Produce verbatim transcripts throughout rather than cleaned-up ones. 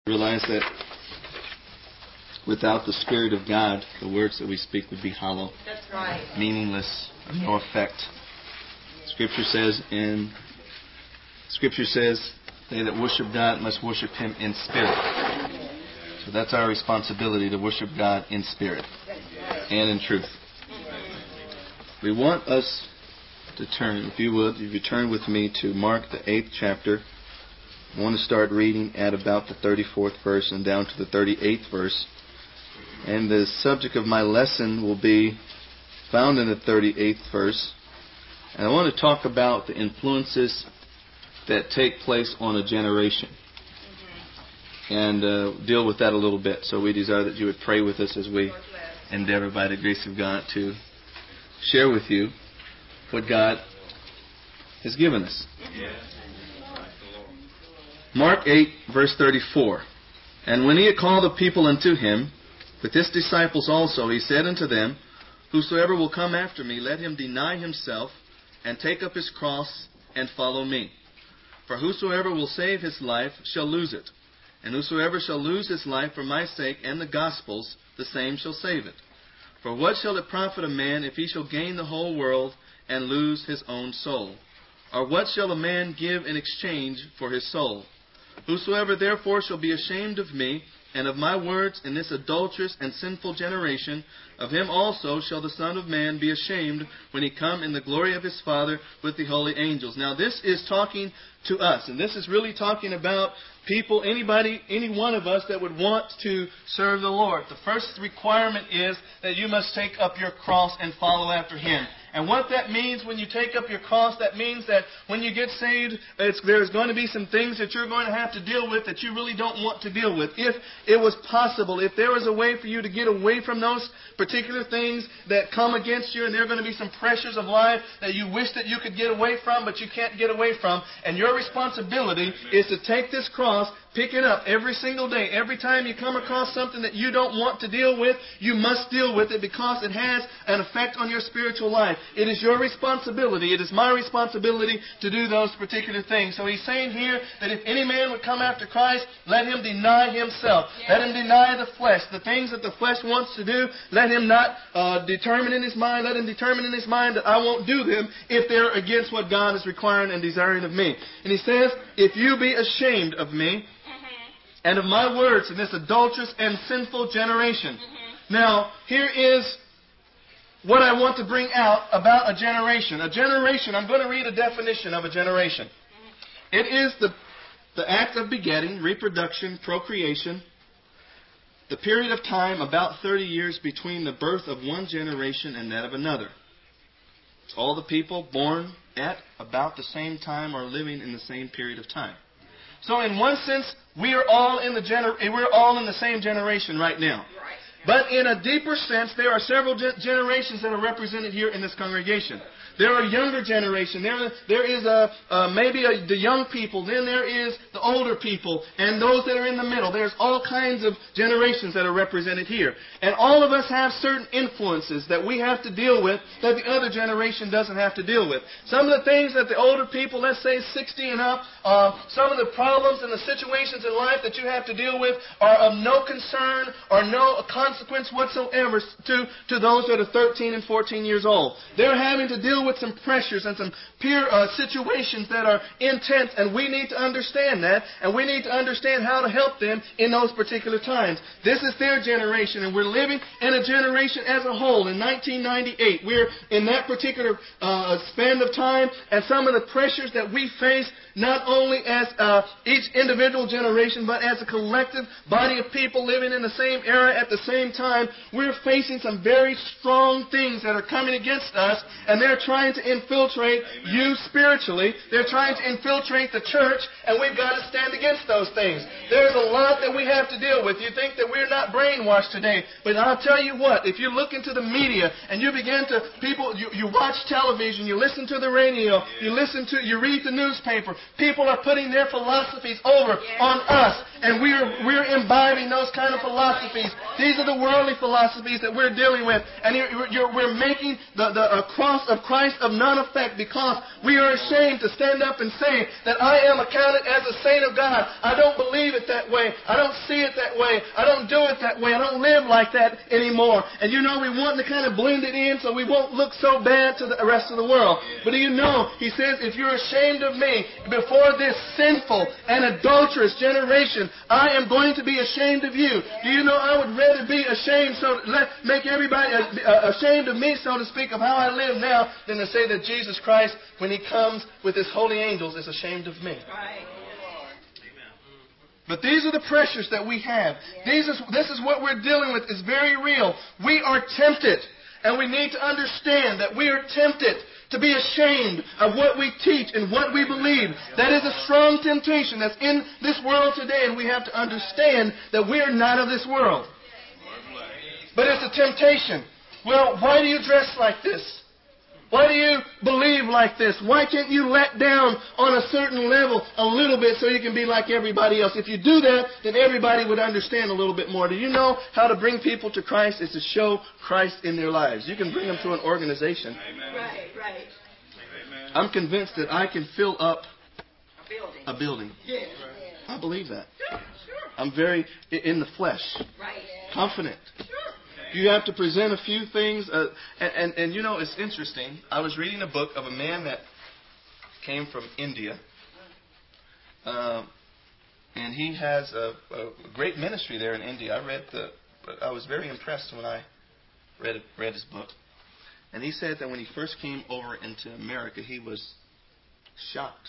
Realize that without the Spirit of God, the words that we speak would be hollow, That's right. meaningless, of no effect. Scripture says in Scripture says they that worship God must worship Him in spirit. So that's our responsibility, to worship God in spirit and in truth. We want us to turn, if you would, if you turn with me to Mark the eighth chapter. I want to start reading at about the thirty-fourth verse and down to the thirty-eighth verse. And the subject of my lesson will be found in the thirty-eighth verse. And I want to talk about the influences that take place on a generation. And uh, deal with that a little bit. So we desire that you would pray with us as we endeavor by the grace of God to share with you what God has given us. Mark eight, verse thirty-four. And when he had called the people unto him, with his disciples also, he said unto them, Whosoever will come after me, let him deny himself, and take up his cross, and follow me. For whosoever will save his life shall lose it. And whosoever shall lose his life for my sake and the gospel's, the same shall save it. For what shall it profit a man if he shall gain the whole world, and lose his own soul? Or what shall a man give in exchange for his soul? Whosoever therefore shall be ashamed of me, and of my words in this adulterous and sinful generation, of him also shall the Son of Man be ashamed when he come in the glory of his Father with the holy angels. Now this is talking to us, and this is really talking about people, anybody, any one of us that would want to serve the Lord. The first requirement is that you must take up your cross and follow after Him. And what that means when you take up your cross, that means that when you get saved, it's, there's going to be some things that you're going to have to deal with that you really don't want to deal with. If it was possible, if there was a way for you to get away from those particular things that come against you, and there are going to be some pressures of life that you wish that you could get away from, but you can't get away from, and your responsibility is to take this cross, pick it up every single day. Every time you come across something that you don't want to deal with, you must deal with it because it has an effect on your spiritual life. It is your responsibility. It is my responsibility to do those particular things. So he's saying here that if any man would come after Christ, let him deny himself. Yes. Let him deny the flesh. The things that the flesh wants to do, let him not uh, determine in his mind, let him determine in his mind that I won't do them if they're against what God is requiring and desiring of me. And he says, if you be ashamed of me, and of my words in this adulterous and sinful generation. Mm-hmm. Now, here is what I want to bring out about a generation. A generation, I'm going to read a definition of a generation. Mm-hmm. It is the, the act of begetting, reproduction, procreation, the period of time, about thirty years between the birth of one generation and that of another. All the people born at about the same time are living in the same period of time. So in one sense, we are all in the gener- we're all in the same generation right now. But in a deeper sense, there are several ge- generations that are represented here in this congregation. There are younger generation. There, there is a, uh, maybe a, the young people. Then there is the older people and those that are in the middle. There's all kinds of generations that are represented here. And all of us have certain influences that we have to deal with that the other generation doesn't have to deal with. Some of the things that the older people, let's say sixty and up, uh, some of the problems and the situations in life that you have to deal with are of no concern or no consequence whatsoever to, to those that are thirteen and fourteen years old. They're having to deal with some pressures and some peer uh, situations that are intense, and we need to understand that, and we need to understand how to help them in those particular times. This is their generation, and we're living in a generation as a whole. In nineteen ninety-eight, we're in that particular uh, span of time, and some of the pressures that we face, not only as uh, each individual generation, but as a collective body of people living in the same era at the same time, we're facing some very strong things that are coming against us, and they're trying to infiltrate Amen. You spiritually. They're trying to infiltrate the church, and we've got to stand against those things. There's a lot that we have to deal with. You think that we're not brainwashed today, but I'll tell you what, if you look into the media and you begin to, people, you, you watch television, you listen to the radio, you listen to, you read the newspaper, People are putting their philosophies over on us, and we're we're imbibing those kind of philosophies. These are the worldly philosophies that we're dealing with, and you're, you're, we're making the, the uh, cross of Christ of none effect because we are ashamed to stand up and say that I am accounted as a saint of God. I don't believe it that way. I don't see it that way. I don't do it that way. I don't live like that anymore. And you know, we want to kind of blend it in so we won't look so bad to the rest of the world. But do you know, he says, if you're ashamed of me before this sinful and adulterous generation, I am going to be ashamed of you. Do you know, I would rather be ashamed, so let make everybody ashamed of me, so to speak, of how I live now, than to say that Jesus Christ, when He comes with His holy angels, is ashamed of me. Right. But these are the pressures that we have. These is, this is what we're dealing with. It's very real. We are tempted. And we need to understand that we are tempted to be ashamed of what we teach and what we believe. That is a strong temptation that's in this world today. And we have to understand that we are not of this world. But it's a temptation. Well, why do you dress like this? Why do you believe like this? Why can't you let down on a certain level a little bit so you can be like everybody else? If you do that, then everybody would understand a little bit more. Do you know how to bring people to Christ is to show Christ in their lives? You can bring them to an organization. Amen. Right, right. Amen. I'm convinced that I can fill up a building. A building. Yes. I believe that. Sure, sure. I'm very in the flesh. Right. Confident. Sure. You have to present a few things. Uh, and, and, and, you know, it's interesting. I was reading a book of a man that came from India. Uh, and he has a, a great ministry there in India. I read the... I was very impressed when I read, read his book. And he said that when he first came over into America, he was shocked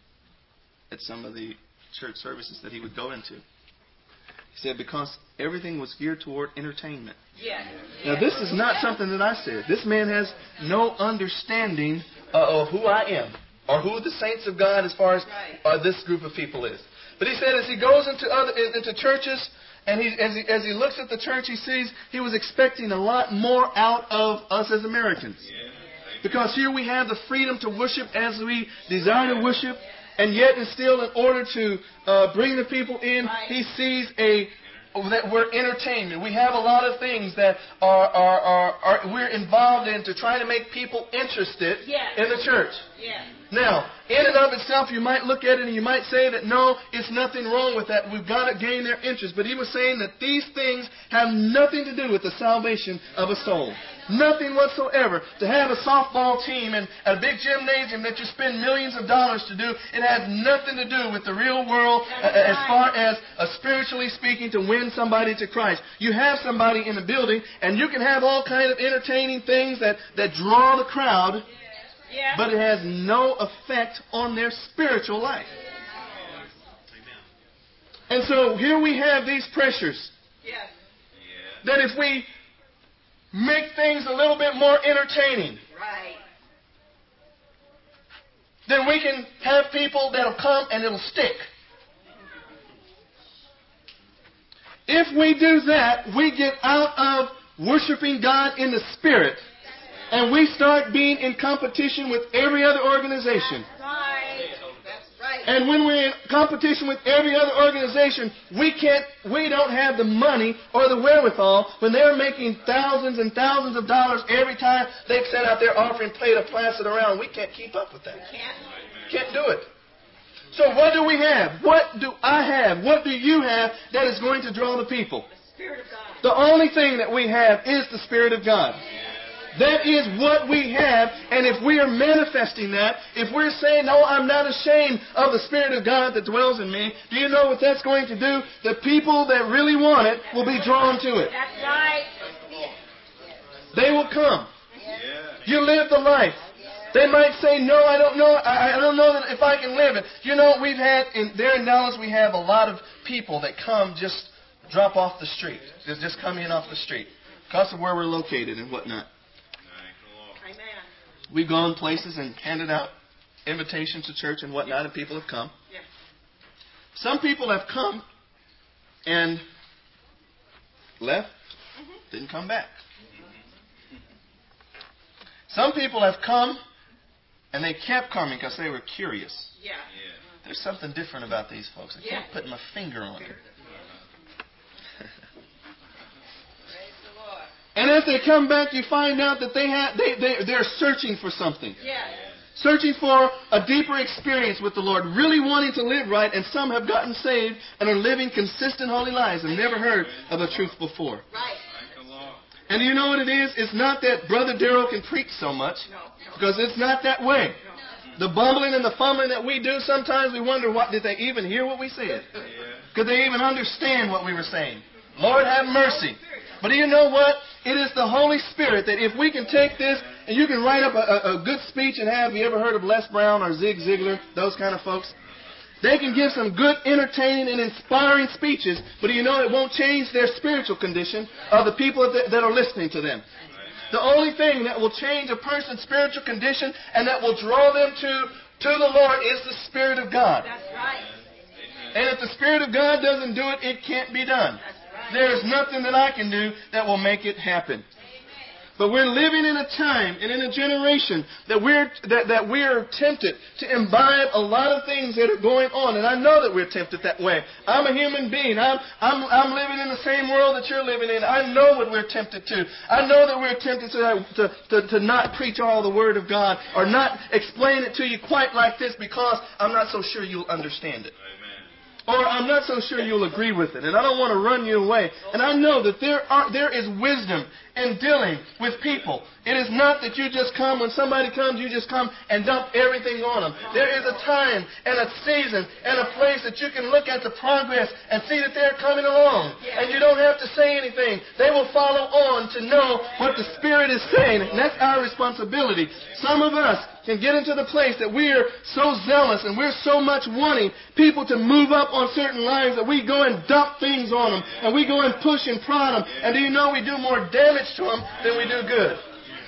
at some of the church services that he would go into. He said because everything was geared toward entertainment. Yeah. Now, this is not something that I said. This man has no understanding uh, of who I am or who the saints of God as far as uh, this group of people is. But he said as he goes into other into churches and he as, he as he looks at the church, he sees he was expecting a lot more out of us as Americans. Because here we have the freedom to worship as we desire to worship. And yet and still, in order to uh, bring the people in, he sees a that we're entertainment. We have a lot of things that are, are, are, are we're involved in to try to make people interested yes. in the church. Yes. Now, in and of itself, you might look at it and you might say that no, it's nothing wrong with that. We've got to gain their interest. But he was saying that these things have nothing to do with the salvation of a soul. Nothing whatsoever. To have a softball team and a big gymnasium that you spend millions of dollars to do, it has nothing to do with the real world uh, as far as uh, spiritually speaking to win somebody to Christ. You have somebody in the building and you can have all kind of entertaining things that, that draw the crowd, yeah. but it has no effect on their spiritual life. And so here we have these pressures. Yes. That if we make things a little bit more entertaining, right, then we can have people that'll come and it'll stick. If we do that, we get out of worshiping God in the Spirit and we start being in competition with every other organization. That's right. That's right. And when we're in competition with every other organization, we can't, we don't have the money or the wherewithal when they're making thousands and thousands of dollars every time they send out their offering plate or pass it around. We can't keep up with that. Can't. Can't do it. So what do we have? What do I have? What do you have that is going to draw the people? The Spirit of God. The only thing that we have is the Spirit of God. That is what we have, and if we are manifesting that, if we're saying, no, I'm not ashamed of the Spirit of God that dwells in me, do you know what that's going to do? The people that really want it will be drawn to it. That's right. They will come. You live the life. They might say, no, I don't know. I, I don't know that if I can live it. You know, we've had, in, there in Dallas, we have a lot of people that come just drop off the street. Just, just come in off the street because of where we're located and whatnot. Amen. We've gone places and handed out invitations to church and whatnot, and people have come. Yeah. Some people have come and left, mm-hmm. didn't come back. Some people have come And they kept coming because they were curious. Yeah. There's something different about these folks. I can't Yeah. put my finger on it. Praise the Lord. And as they come back, you find out that they have they, they they're searching for something. Yeah. Searching for a deeper experience with the Lord, really wanting to live right, and some have gotten saved and are living consistent holy lives and never heard of the truth before. Right. And you know what it is? It's not that Brother Darrell can preach so much, No. No. because it's not that way. The bumbling and the fumbling that we do, sometimes we wonder, what did they even hear what we said? Could they even understand what we were saying? Lord have mercy. But do you know what? It is the Holy Spirit that if we can take this, and you can write up a, a, a good speech and have, you ever heard of Les Brown or Zig Ziglar, those kind of folks? They can give some good, entertaining, and inspiring speeches, but do you know it won't change their spiritual condition of the people that, that are listening to them. The only thing that will change a person's spiritual condition and that will draw them to, to the Lord is the Spirit of God. That's right. And if the Spirit of God doesn't do it, it can't be done. That's right. There is nothing that I can do that will make it happen. But we're living in a time and in a generation that we're that, that we're tempted to imbibe a lot of things that are going on, and I know that we're tempted that way. I'm a human being. I'm I'm I'm living in the same world that you're living in. I know what we're tempted to. I know that we're tempted to to to, to not preach all the Word of God or not explain it to you quite like this because I'm not so sure you'll understand it. Or I'm not so sure you'll agree with it, and I don't want to run you away. And I know that there are there is wisdom in dealing with people. It is not that you just come, when somebody comes, you just come and dump everything on them. There is a time and a season and a place that you can look at the progress and see that they're coming along. And you don't have to say anything. They will follow on to know what the Spirit is saying. And that's our responsibility. Some of us can get into the place that we're so zealous and we're so much wanting people to move up on certain lives that we go and dump things on them and we go and push and prod them. And do you know we do more damage to them than we do good?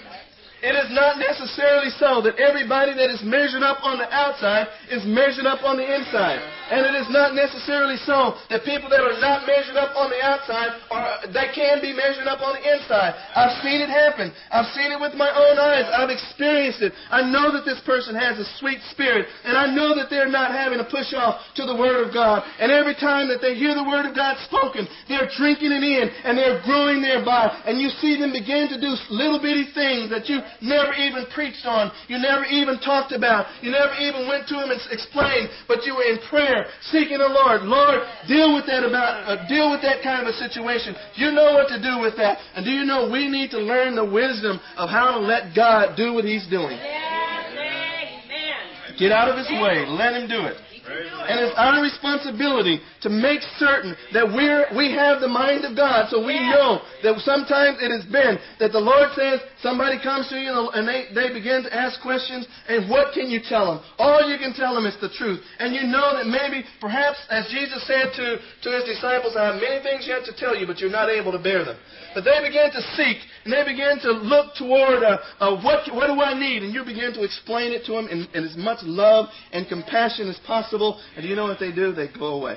It is not necessarily so that everybody that is measured up on the outside is measured up on the inside. And it is not necessarily so that people that are not measured up on the outside, are they can be measured up on the inside. I've seen it happen. I've seen it with my own eyes. I've experienced it. I know that this person has a sweet spirit. And I know that they're not having to push off to the Word of God. And every time that they hear the Word of God spoken, they're drinking it in and they're growing thereby. And you see them begin to do little bitty things that you never even preached on. You never even talked about. You never even went to them and explained. But you were in prayer, seeking the Lord. Lord, deal with that about uh, deal with that kind of a situation. You know what to do with that. And do you know we need to learn the wisdom of how to let God do what He's doing. Amen. Get out of His way. Let Him do it. And it's our responsibility to make certain that we're, we have the mind of God, so we know that sometimes it has been that the Lord says, somebody comes to you and they, they begin to ask questions, and what can you tell them? All you can tell them is the truth. And you know that maybe, perhaps, as Jesus said to, to His disciples, I have many things yet to tell you, but you're not able to bear them. But they began to seek, and they began to look toward uh, uh, what, what do I need? And you begin to explain it to them in, in as much love and compassion as possible. And do you know what they do? They go away.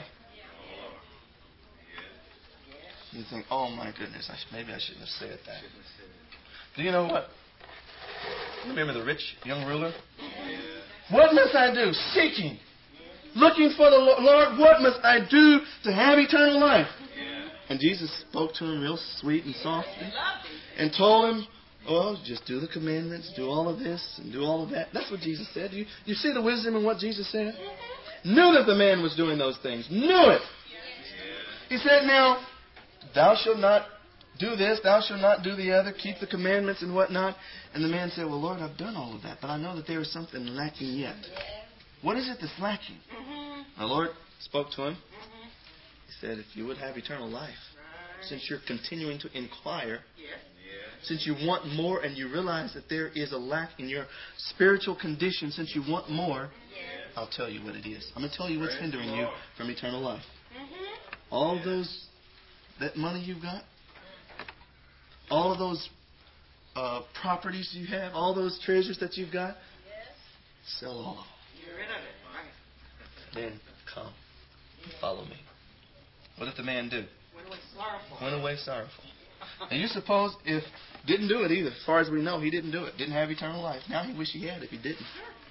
You think, oh my goodness, I sh- maybe I shouldn't have said that. Do you know what? Remember the rich young ruler? What must I do? Seeking. Looking for the Lord. What must I do to have eternal life? And Jesus spoke to him real sweet and softly and told him, well, just do the commandments, do all of this and do all of that. That's what Jesus said. You, you see the wisdom in what Jesus said? Knew that the man was doing those things. Knew it. He said, now, thou shalt not do this, thou shalt not do the other, keep the commandments and whatnot. And the man said, well, Lord, I've done all of that, but I know that there is something lacking yet. What is it that's lacking? Mm-hmm. The Lord spoke to him. Mm-hmm. He said, if you would have eternal life, right. Since you're continuing to inquire, yes. Since you want more and you realize that there is a lack in your spiritual condition, since you want more, yes. I'll tell you what it is. I'm going to tell you what's hindering you from eternal life. Mm-hmm. All those, that money you've got, all of those uh, properties you have, all those treasures that you've got, yes. Sell all of them. Get rid of it. Right. Then come and follow me. What did the man do? Went away sorrowful. Went away sorrowful. And you suppose if didn't do it either. As far as we know, he didn't do it. Didn't have eternal life. Now he wish he had if he didn't.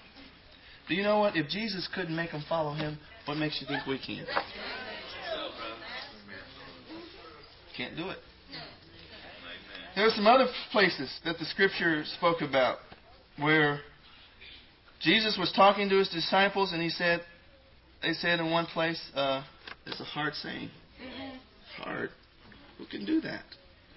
Do you know what? If Jesus couldn't make them follow Him, what makes you think we can? Can't do it. There are some other places that the Scripture spoke about where Jesus was talking to His disciples, and He said, they said in one place, uh, it's a hard saying. Hard. Who can do that?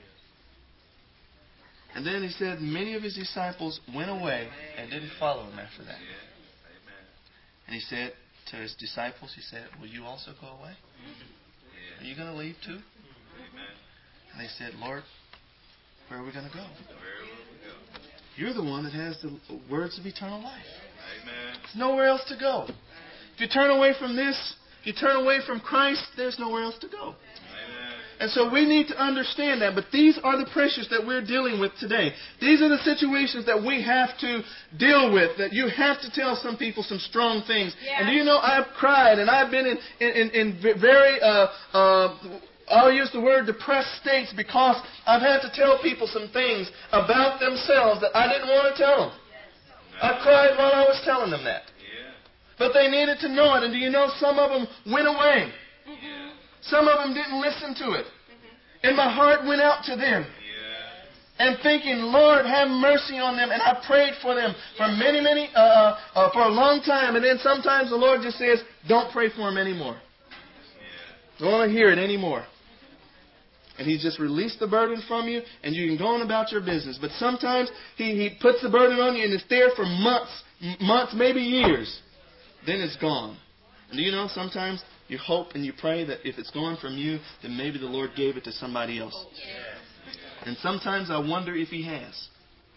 And then He said many of His disciples went away and didn't follow Him after that. And He said to His disciples, He said, will you also go away? Are you going to leave too? And they said, Lord, where are we going to go? You're the one that has the words of eternal life. There's nowhere else to go. If you turn away from this, if you turn away from Christ, there's nowhere else to go. And so we need to understand that. But these are the pressures that we're dealing with today. These are the situations that we have to deal with. That you have to tell some people some strong things. Yeah. And do you know, I've cried and I've been in, in, in, in very, uh, uh, I'll use the word depressed states because I've had to tell people some things about themselves that I didn't want to tell them. I cried while I was telling them that. But they needed to know it. And do you know, some of them went away. Some of them didn't listen to it. And my heart went out to them. And thinking, Lord, have mercy on them. And I prayed for them for many, many, uh, uh, for a long time. And then sometimes the Lord just says, don't pray for them anymore. Don't want to hear it anymore. And He just released the burden from you, and you can go on about your business. But sometimes He, he puts the burden on you, and it's there for months, months, maybe years. Then it's gone. And do you know, sometimes you hope and you pray that if it's gone from you, then maybe the Lord gave it to somebody else. And sometimes I wonder if He has.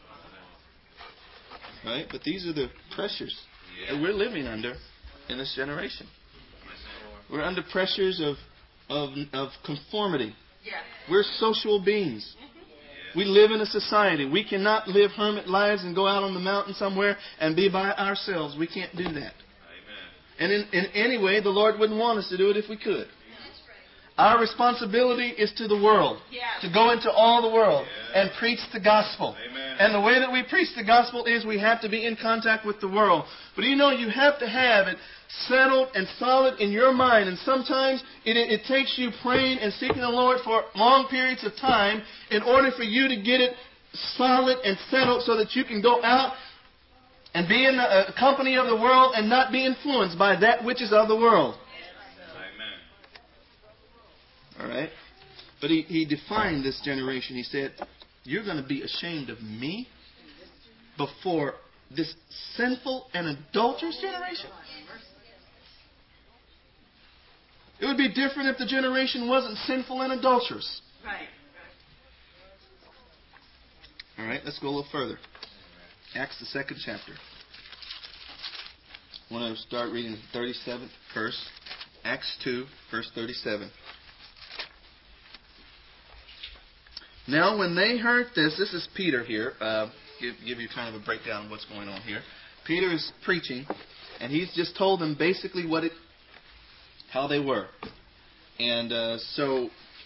Right? But these are the pressures that we're living under in this generation. We're under pressures of of, of conformity. We're social beings. We live in a society. We cannot live hermit lives and go out on the mountain somewhere and be by ourselves. We can't do that. And in, in any way, the Lord wouldn't want us to do it if we could. Our responsibility is to the world. To go into all the world and preach the gospel. And the way that we preach the gospel is we have to be in contact with the world. But you know, you have to have it settled and solid in your mind. And sometimes it, it takes you praying and seeking the Lord for long periods of time in order for you to get it solid and settled so that you can go out and be in the uh, company of the world and not be influenced by that which is of the world. Amen. All right? But he, he defined this generation. He said, you're going to be ashamed of me before this sinful and adulterous generation? It would be different if the generation wasn't sinful and adulterous. Right. All right, let's go a little further. Acts, the second chapter. I want to start reading the thirty-seventh verse. Acts two, verse thirty-seven. Now when they heard this, this is Peter here. Uh, give, give you kind of a breakdown of what's going on here. Peter is preaching, and he's just told them basically what it, how they were. And uh, so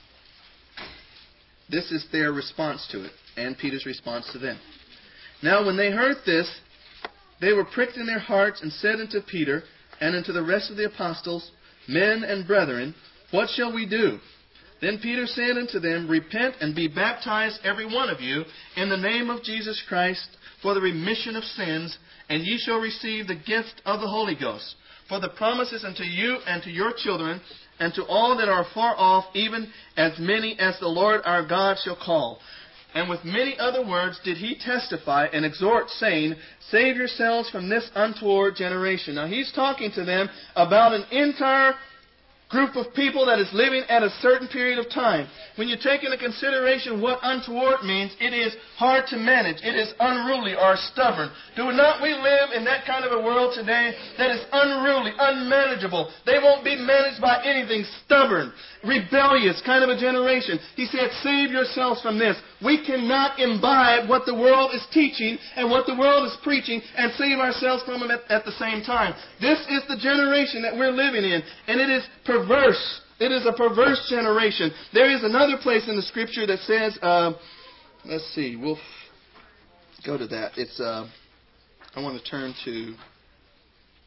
this is their response to it, and Peter's response to them. Now when they heard this, they were pricked in their hearts and said unto Peter and unto the rest of the apostles, Men and brethren, what shall we do? Then Peter said unto them, Repent and be baptized every one of you in the name of Jesus Christ for the remission of sins, and ye shall receive the gift of the Holy Ghost. For the promises unto you and to your children, and to all that are far off, even as many as the Lord our God shall call. And with many other words did he testify and exhort, saying, Save yourselves from this untoward generation. Now he's talking to them about an entire group of people that is living at a certain period of time. When you take into consideration what untoward means, it is hard to manage. It is unruly or stubborn. Do not we live in that kind of a world today that is unruly, unmanageable? They won't be managed by anything. Stubborn, rebellious kind of a generation. He said, save yourselves from this. We cannot imbibe what the world is teaching and what the world is preaching and save ourselves from them at, at the same time. This is the generation that we're living in, and it is perverse. It is a perverse generation. There is another place in the Scripture that says, uh, let's see, we'll f- go to that. It's, uh, I want to turn to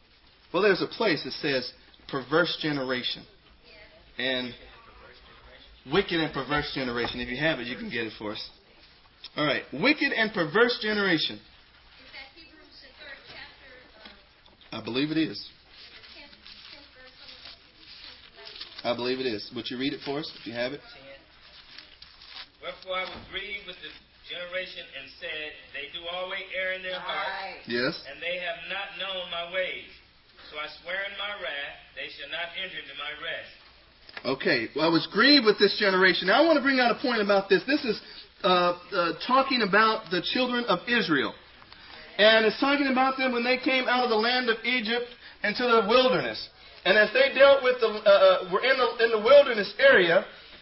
Well, there's a place that says perverse generation. And wicked and perverse generation. If you have it, you can get it for us. All right. Wicked and perverse generation. Is that Hebrews, the third chapter? I believe it is. tenth, tenth verse. I believe it is. Would you read it for us if you have it? Wherefore I was grieved with the generation and said, they do always err in their heart, Yes. and they have not known my ways. So I swear in my wrath, they shall not enter into my rest. Okay. Well, I was grieved with this generation. Now I want to bring out a point about this. This is uh, uh, talking about the children of Israel. And it's talking about them when they came out of the land of Egypt into the wilderness. And as they dealt with the, uh, uh, were in the, in the wilderness area,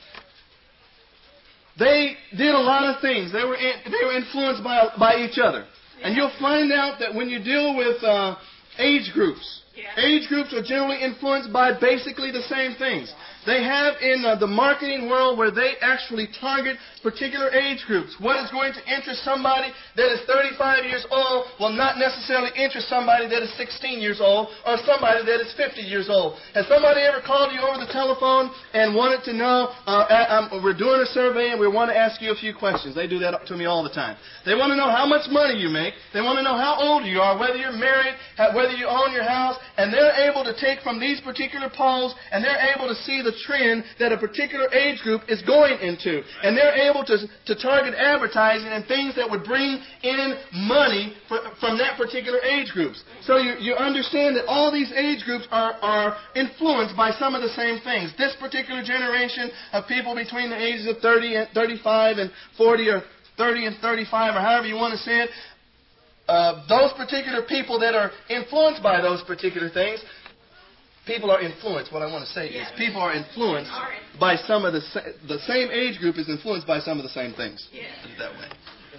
they did a lot of things. They were in, they were influenced by by each other. And you'll find out that when you deal with uh, age groups, Yeah. age groups are generally influenced by basically the same things. They have in uh, the marketing world where they actually target particular age groups. What is going to interest somebody that is thirty-five years old will not necessarily interest somebody that is sixteen years old or somebody that is fifty years old. Has somebody ever called you over the telephone and wanted to know, uh, um, we're doing a survey and we want to ask you a few questions. They do that to me all the time. They want to know how much money you make. They want to know how old you are, whether you're married, whether you own your house, and they're able to take from these particular polls and they're able to see the trend that a particular age group is going into. And they're able to, to target advertising and things that would bring in money for, from that particular age groups. So you, you understand that all these age groups are, are influenced by some of the same things. This particular generation of people between the ages of thirty and thirty-five and forty or thirty and thirty-five or however you want to say it, uh, those particular people that are influenced by those particular things, people are influenced. What I want to say is people are influenced by some of the sa- the same age group is influenced by some of the same things. Put it that way.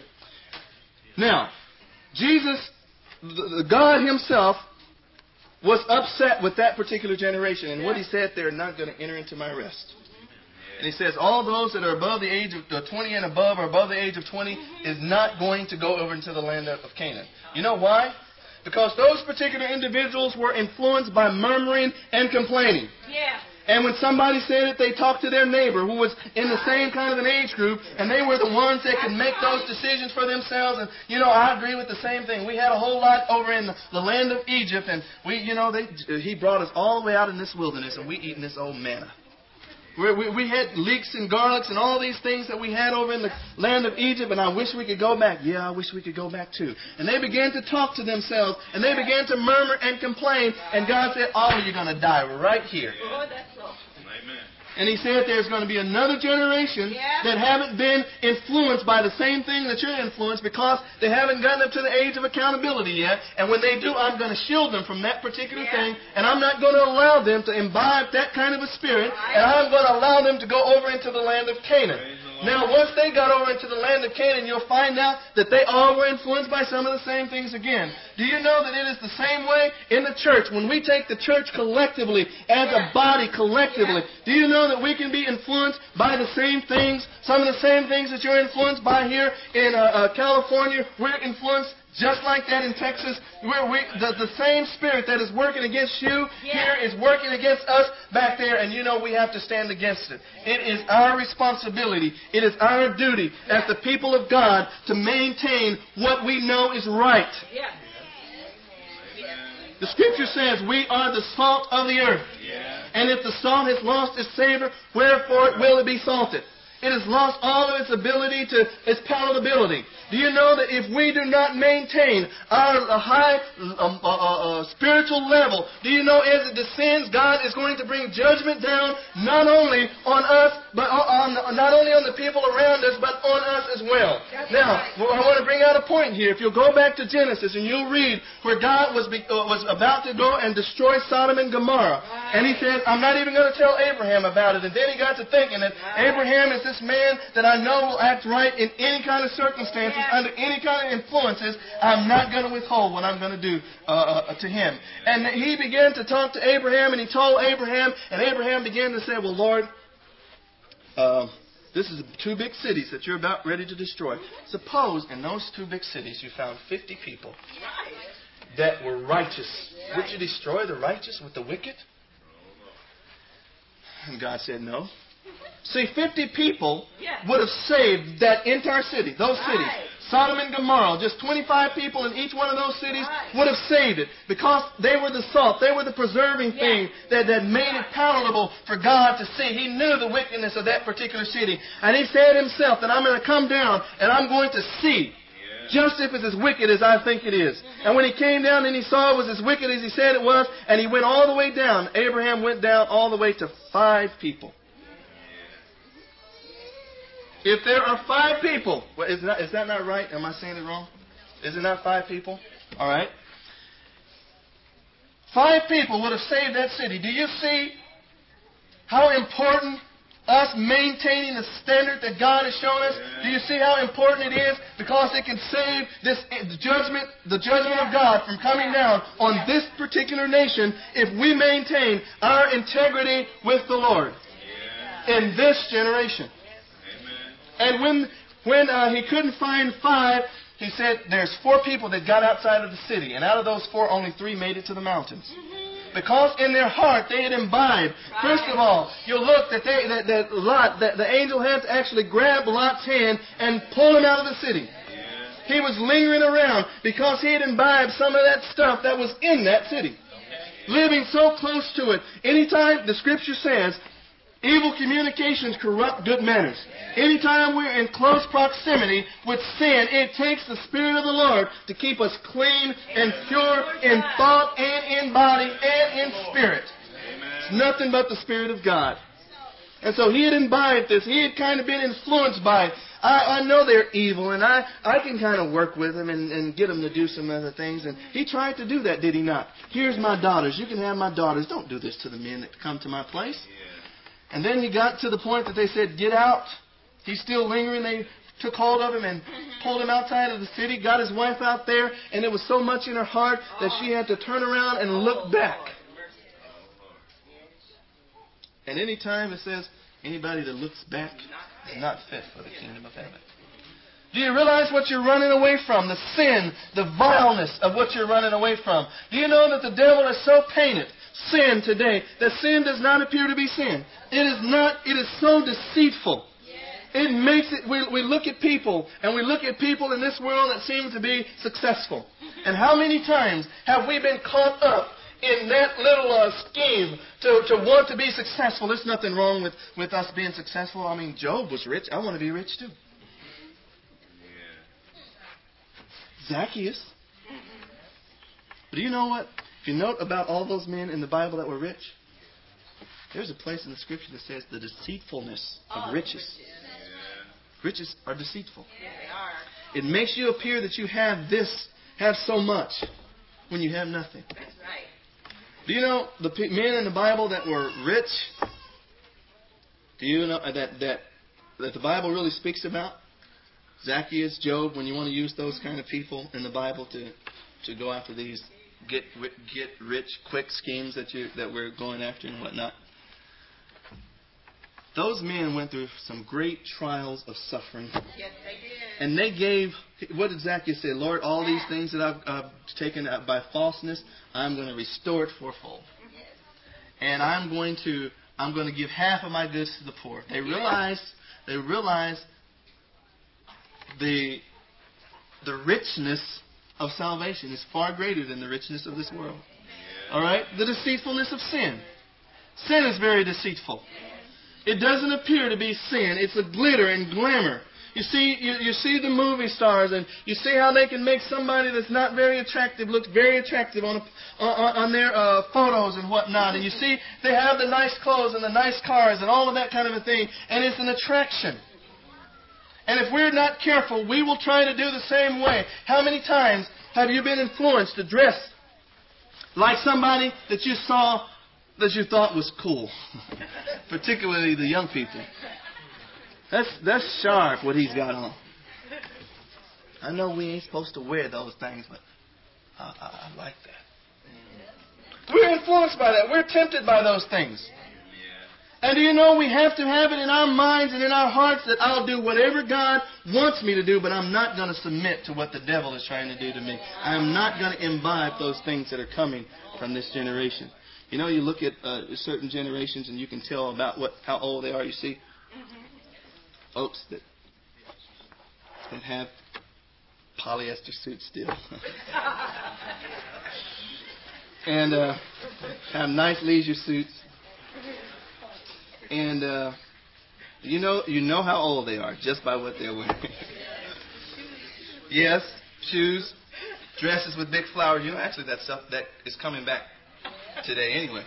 Now, Jesus, the, the God Himself, was upset with that particular generation, and what He said, they're not going to enter into my rest. And He says all those that are above the age of uh, twenty and above, or above the age of twenty, is not going to go over into the land of, of Canaan. You know why? Because those particular individuals were influenced by murmuring and complaining. Yeah. And when somebody said it, they talked to their neighbor who was in the same kind of an age group, and they were the ones that could make those decisions for themselves. And, you know, I agree with the same thing. We had a whole lot over in the, the land of Egypt, and we, you know, they, He brought us all the way out in this wilderness, and we eating this old manna. We, we, we had leeks and garlics and all these things that we had over in the land of Egypt, and I wish we could go back. Yeah, I wish we could go back too. And they began to talk to themselves, and they began to murmur and complain, and God said, oh, you're going to die right here. Oh, that's so. Amen. And He said there's going to be another generation Yeah. that haven't been influenced by the same thing that you're influenced because they haven't gotten up to the age of accountability yet. And when they do, I'm going to shield them from that particular Yeah. thing. And I'm not going to allow them to imbibe that kind of a spirit. And I'm going to allow them to go over into the land of Canaan. Now, once they got over into the land of Canaan, you'll find out that they all were influenced by some of the same things again. Do you know that it is the same way in the church? When we take the church collectively, as a body collectively, do you know that we can be influenced by the same things? Some of the same things that you're influenced by here in uh, uh, California, we're influenced just like that in Texas. Where we, the, the same spirit that is working against you here is working against us back there, and you know we have to stand against it. It is our responsibility. It is our duty as the people of God to maintain what we know is right. Yeah. The Scripture says we are the salt of the earth. And if the salt has lost its savor, wherefore will it be salted? It has lost all of its ability to its palatability. Do you know that if we do not maintain our uh, high um, uh, uh, spiritual level, do you know as it descends, God is going to bring judgment down not only on us, but on, on not only on the people around us, but on us as well. That's now, right. well, I want to bring out a point here. If you'll go back to Genesis and you'll read where God was be, uh, was about to go and destroy Sodom and Gomorrah, Right. and He says, "I'm not even going to tell Abraham about it." And then He got to thinking that Right. Abraham is this man that I know will act right in any kind of circumstances, Yeah. under any kind of influences. I'm not going to withhold what I'm going to do uh, uh, to him. And he began to talk to Abraham, and he told Abraham, and Abraham began to say, well, Lord, uh, this is two big cities that you're about ready to destroy. Suppose in those two big cities you found fifty people. that were righteous. Would you destroy the righteous with the wicked? And God said no. See, fifty people would have saved that entire city, those cities. Sodom and Gomorrah, just twenty-five people in each one of those cities would have saved it because they were the salt. They were the preserving thing that, that made it palatable for God to see. He knew the wickedness of that particular city. And He said Himself that I'm going to come down and I'm going to see just if it's as wicked as I think it is. And when He came down and He saw it was as wicked as He said it was, and He went all the way down, Abraham went down all the way to five people. If there are five people, well, is, that, is that not right? Am I saying it wrong? Is it not five people? All right. Five people would have saved that city. Do you see how important us maintaining the standard that God has shown us? Do you see how important it is? Because it can save this the judgment, the judgment of God from coming down on this particular nation if we maintain our integrity with the Lord in this generation. And when when uh, he couldn't find five, he said there's four people that got outside of the city. And out of those four, only three made it to the mountains. Because in their heart they had imbibed. First of all, you'll look that they that, that Lot, that the angel had to actually grab Lot's hand and pull him out of the city. He was lingering around because he had imbibed some of that stuff that was in that city. Living so close to it. Anytime the Scripture says, evil communications corrupt good manners. Anytime we're in close proximity with sin, it takes the Spirit of the Lord to keep us clean and pure in thought and in body and in spirit. It's nothing but the Spirit of God. And so he had imbibed this. He had kind of been influenced by it. I, I know they're evil, and I, I can kind of work with them and, and get them to do some other things. And he tried to do that, did he not? Here's my daughters. You can have my daughters. Don't do this to the men that come to my place. And then he got to the point that they said, get out. He's still lingering. They took hold of him and pulled him outside of the city, got his wife out there, and it was so much in her heart that she had to turn around and look back. And any time it says, anybody that looks back is not fit for the kingdom of heaven. Do you realize what you're running away from? The sin, the vileness of what you're running away from. Do you know that the devil is so painted, sin today, that sin does not appear to be sin? It is not, it is so deceitful. It makes it, we, we look at people, and we look at people in this world that seem to be successful. And how many times have we been caught up in that little uh, scheme to, to want to be successful? There's nothing wrong with, with us being successful. I mean, Job was rich. I want to be rich too. Zacchaeus. But do you know what? If you note about all those men in the Bible that were rich, there's a place in the Scripture that says the deceitfulness of riches. Riches are deceitful. It makes you appear that you have this, have so much, when you have nothing. That's right. Do you know the men in the Bible that were rich? Do you know that that that the Bible really speaks about? Zacchaeus, Job, when you want to use those kind of people in the Bible to to go after these get get rich quick schemes that you that we're going after and whatnot. Those men went through some great trials of suffering. Yes, they did. And they gave, what did Zacchaeus say? Lord, all these things that I've, I've taken by falseness, I'm going to restore it fourfold. Yes. And I'm going to I'm going to give half of my goods to the poor. They realized they realized the the richness of salvation is far greater than the richness of this world. All right? The deceitfulness of sin. Sin is very deceitful. It doesn't appear to be sin. It's a glitter and glamour. You see, you, you see the movie stars, and you see how they can make somebody that's not very attractive look very attractive on a, on, on their uh, photos and whatnot. And you see they have the nice clothes and the nice cars and all of that kind of a thing, and it's an attraction. And if we're not careful, we will try to do the same way. How many times have you been influenced to dress like somebody that you saw that you thought was cool? Particularly the young people. That's that's sharp what he's got on. I know we ain't supposed to wear those things, but I, I, I like that. We're influenced by that. We're tempted by those things. And do you know we have to have it in our minds and in our hearts that I'll do whatever God wants me to do, but I'm not going to submit to what the devil is trying to do to me. I'm not going to imbibe those things that are coming from this generation. You know, you look at uh, certain generations and you can tell about what how old they are. You see folks that, that have polyester suits still. and uh, have nice leisure suits. And uh, you know you know how old they are just by what they're wearing. Yes, shoes, dresses with big flowers. You know, actually that stuff that is coming back today anyway.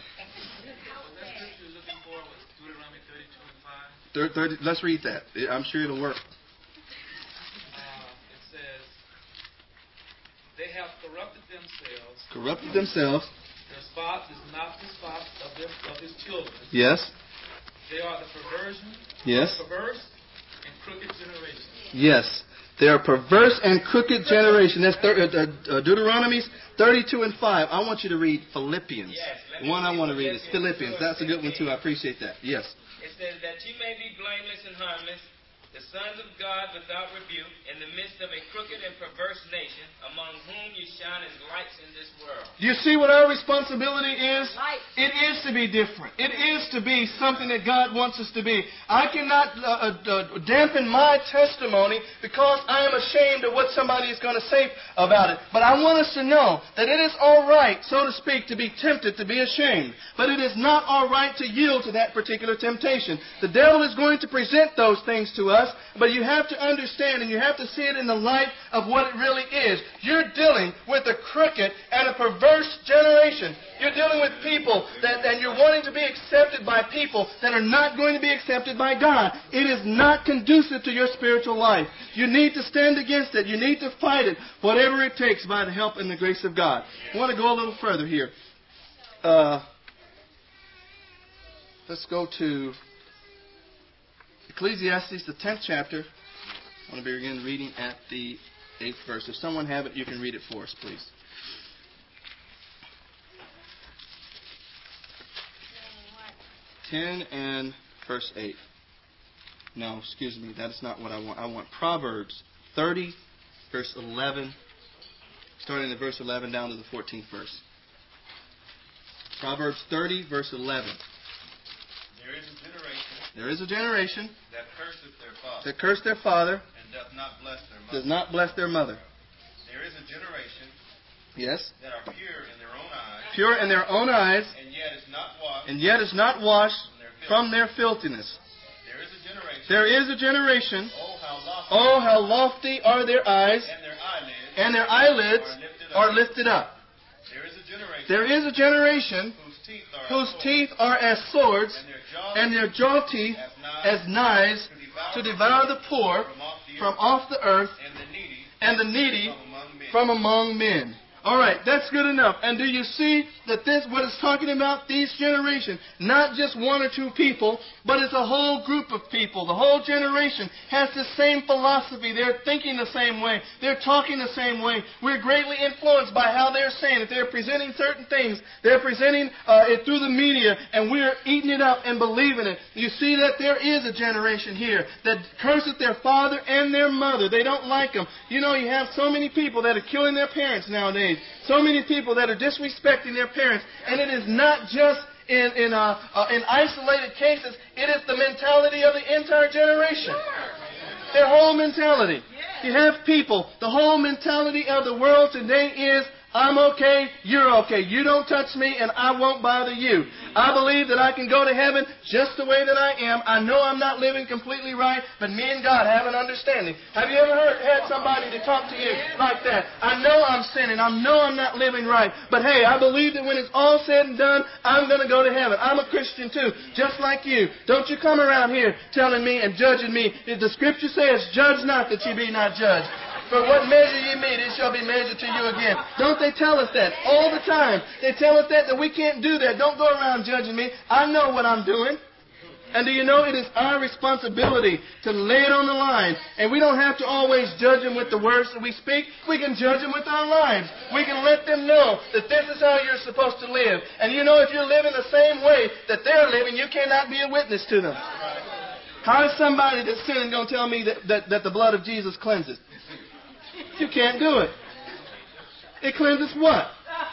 thirty, thirty, let's read that. I'm sure it'll work. Uh, it says, they have corrupted themselves. Corrupted themselves. Their spot is not the spot of, their, of his children. Yes. They are the perversion. Yes. Perverse and crooked generation. Yes. They are perverse and crooked generation. That's thir- uh, uh, Deuteronomy thirty-two and five. I want you to read Philippians. Yes, the one I want to read is Philippians. That's a good one too. I appreciate that. Yes. It says that you may be blameless and harmless, the sons of God without rebuke, in the midst of a crooked and perverse nation, among whom you shine as lights in this world. Do you see what our responsibility is? It is to be different. It is to be something that God wants us to be. I cannot uh, uh, dampen my testimony because I am ashamed of what somebody is going to say about it. But I want us to know that it is all right, so to speak, to be tempted, to be ashamed. But it is not all right to yield to that particular temptation. The devil is going to present those things to us. But you have to understand and you have to see it in the light of what it really is. You're dealing with a crooked and a perverse generation. You're dealing with people that, and you're wanting to be accepted by people that are not going to be accepted by God. It is not conducive to your spiritual life. You need to stand against it. You need to fight it, whatever it takes, by the help and the grace of God. I want to go a little further here. Uh, let's go to Ecclesiastes, the tenth chapter. I want to begin reading at the eighth verse. If someone have it, you can read it for us, please. ten and verse eight. No, excuse me, that is not what I want. I want Proverbs thirty, verse eleven, starting at verse eleven down to the fourteenth verse. Proverbs thirty, verse eleven. There is a generation There is a generation that curseth their father, that curse their father, and doth not bless their mother. does not bless their mother. There is a generation Yes. that are pure in their own eyes, Pure in their own eyes, and yet is not washed and yet is not washed from from their filth. their filthiness. There is a generation. There is a generation, Oh, how lofty, oh, how lofty are their eyes, and their eyelids, and their eyelids are lifted up. There is a generation. There is a generation whose teeth are whose as swords, teeth are as swords, and their jaws and their jaw teeth as knives to devour the poor from off the from off earth, the earth, and the needy and the needy from among men. from among men. All right, that's good enough. And do you see that this, what it's talking about, these generations, not just one or two people, but it's a whole group of people. The whole generation has the same philosophy. They're thinking the same way. They're talking the same way. We're greatly influenced by how they're saying it. They're presenting certain things. They're presenting uh, it through the media, and we're eating it up and believing it. You see that there is a generation here that curses their father and their mother. They don't like them. You know, you have so many people that are killing their parents nowadays. So many people that are disrespecting their parents. And it is not just in in, uh, uh, in isolated cases. It is the mentality of the entire generation. Their whole mentality. You have people, the whole mentality of the world today is, I'm okay, you're okay. You don't touch me and I won't bother you. I believe that I can go to heaven just the way that I am. I know I'm not living completely right, but me and God have an understanding. Have you ever heard, had somebody to talk to you like that? I know I'm sinning. I know I'm not living right. But hey, I believe that when it's all said and done, I'm going to go to heaven. I'm a Christian too, just like you. Don't you come around here telling me and judging me. The Scripture says, judge not that you be not judged. For what measure ye meet, it shall be measured to you again. Don't they tell us that all the time? They tell us that, that we can't do that. Don't go around judging me. I know what I'm doing. And do you know it is our responsibility to lay it on the line? And we don't have to always judge them with the words that we speak. We can judge them with our lives. We can let them know that this is how you're supposed to live. And you know, if you're living the same way that they're living, you cannot be a witness to them. How is somebody that's sinning going to tell me that, that, that the blood of Jesus cleanses? You can't do it. It cleanses what?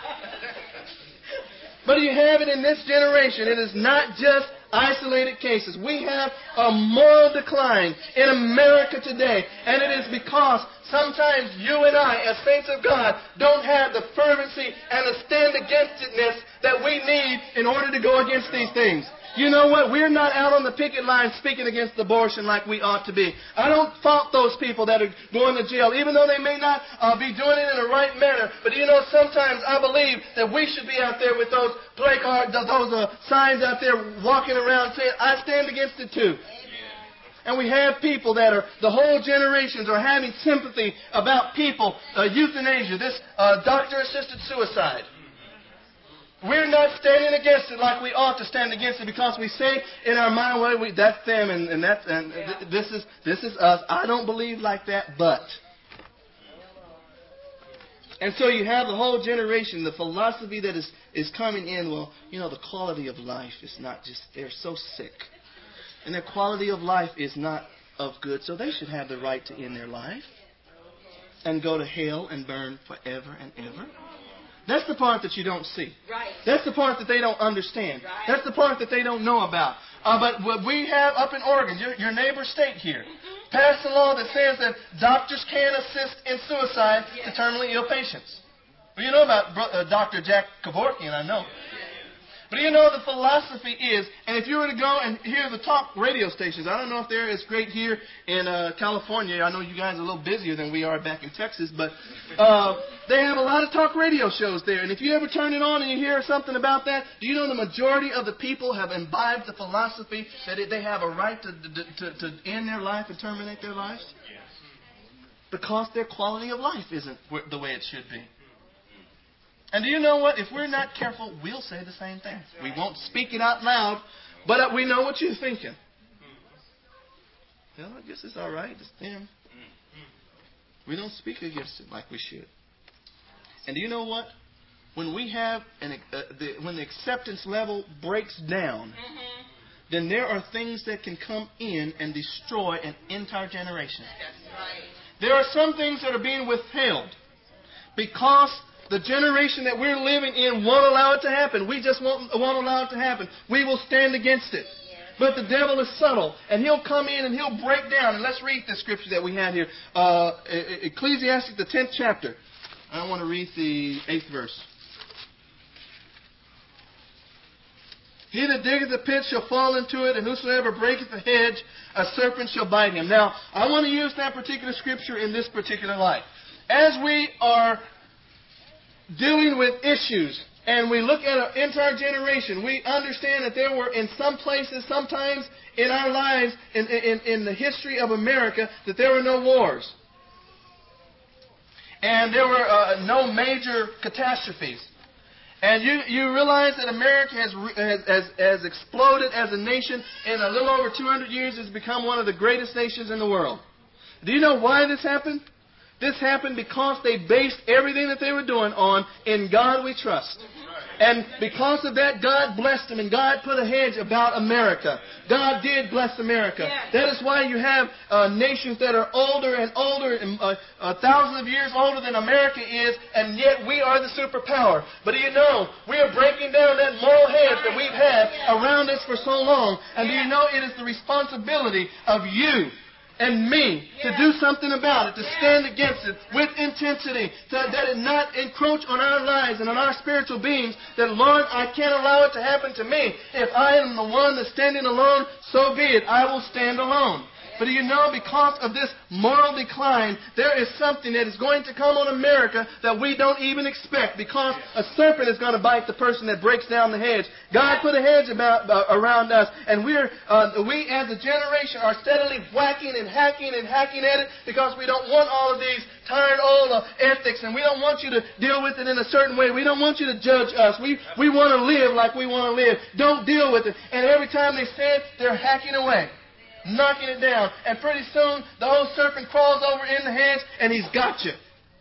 But you have it in this generation. It is not just isolated cases. We have a moral decline in America today. And it is because sometimes you and I, as saints of God, don't have the fervency and the stand against itness that we need in order to go against these things. You know what? We're not out on the picket line speaking against abortion like we ought to be. I don't fault those people that are going to jail, even though they may not uh, be doing it in the right manner. But you know, sometimes I believe that we should be out there with those placards, those uh, signs out there walking around saying, I stand against it too. And we have people that are, the whole generations are having sympathy about people, uh, euthanasia, this uh, doctor-assisted suicide. We're not standing against it like we ought to stand against it because we say in our mind, well, we, that's them and, and, that's, and th- this is this is us. I don't believe like that, but. And so you have the whole generation, the philosophy that is, is coming in, well, you know, the quality of life is not just, they're so sick. And their quality of life is not of good, so they should have the right to end their life and go to hell and burn forever and ever. That's the part that you don't see. Right. That's the part that they don't understand. Right. That's the part that they don't know about. Uh, but what we have up in Oregon, your, your neighbor state here, mm-hmm. passed a law that says that doctors can assist in suicide yes. to terminally ill patients. Well, you know about uh, Doctor Jack Kevorkian, I know. But you know, the philosophy is, and if you were to go and hear the talk radio stations, I don't know if they're as great here in uh, California. I know you guys are a little busier than we are back in Texas, but uh, they have a lot of talk radio shows there. And if you ever turn it on and you hear something about that, do you know the majority of the people have imbibed the philosophy that it, they have a right to, to, to, to end their life and terminate their lives? Because their quality of life isn't the way it should be. And do you know what? If we're not careful, we'll say the same thing. We won't speak it out loud, but we know what you're thinking. Well, I guess it's all right. It's them. We don't speak against it like we should. And do you know what? When we have an, uh, the, when the acceptance level breaks down, mm-hmm. then there are things that can come in and destroy an entire generation. That's right. There are some things that are being withheld because the generation that we're living in won't allow it to happen. We just won't, won't allow it to happen. We will stand against it. Yeah. But the devil is subtle, and he'll come in and he'll break down. And let's read the scripture that we had here. Uh, Ecclesiastes, the tenth chapter. I want to read the eighth verse. He that diggeth a pit shall fall into it, and whosoever breaketh the hedge, a serpent shall bite him. Now, I want to use that particular scripture in this particular light. As we are dealing with issues, and we look at our entire generation, we understand that there were in some places, sometimes in our lives, in, in, in the history of America, that there were no wars. And there were uh, no major catastrophes. And you, you realize that America has, has, has, has exploded as a nation. In a little over two hundred years, it's become one of the greatest nations in the world. Do you know why this happened? This happened because they based everything that they were doing on, in God we trust. And because of that, God blessed them, and God put a hedge about America. God did bless America. Yes. That is why you have uh, nations that are older and older, and uh, uh, thousands of years older than America is, and yet we are the superpower. But do you know, we are breaking down that moral hedge that we've had around us for so long. And do you know, it is the responsibility of you and me to do something about it, to stand against it with intensity, so that it not encroach on our lives and on our spiritual beings, that, Lord, I can't allow it to happen to me. If I am the one that's standing alone, so be it. I will stand alone. But do you know, because of this moral decline, there is something that is going to come on America that we don't even expect, because a serpent is going to bite the person that breaks down the hedge. God put a hedge about, uh, around us, and we're, uh, we as a generation are steadily whacking and hacking and hacking at it, because we don't want all of these tired old uh, ethics, and we don't want you to deal with it in a certain way. We don't want you to judge us. We, we want to live like we want to live. Don't deal with it. And every time they say it, they're hacking away, knocking it down. And pretty soon, the old serpent crawls over in the hedge, and he's got you.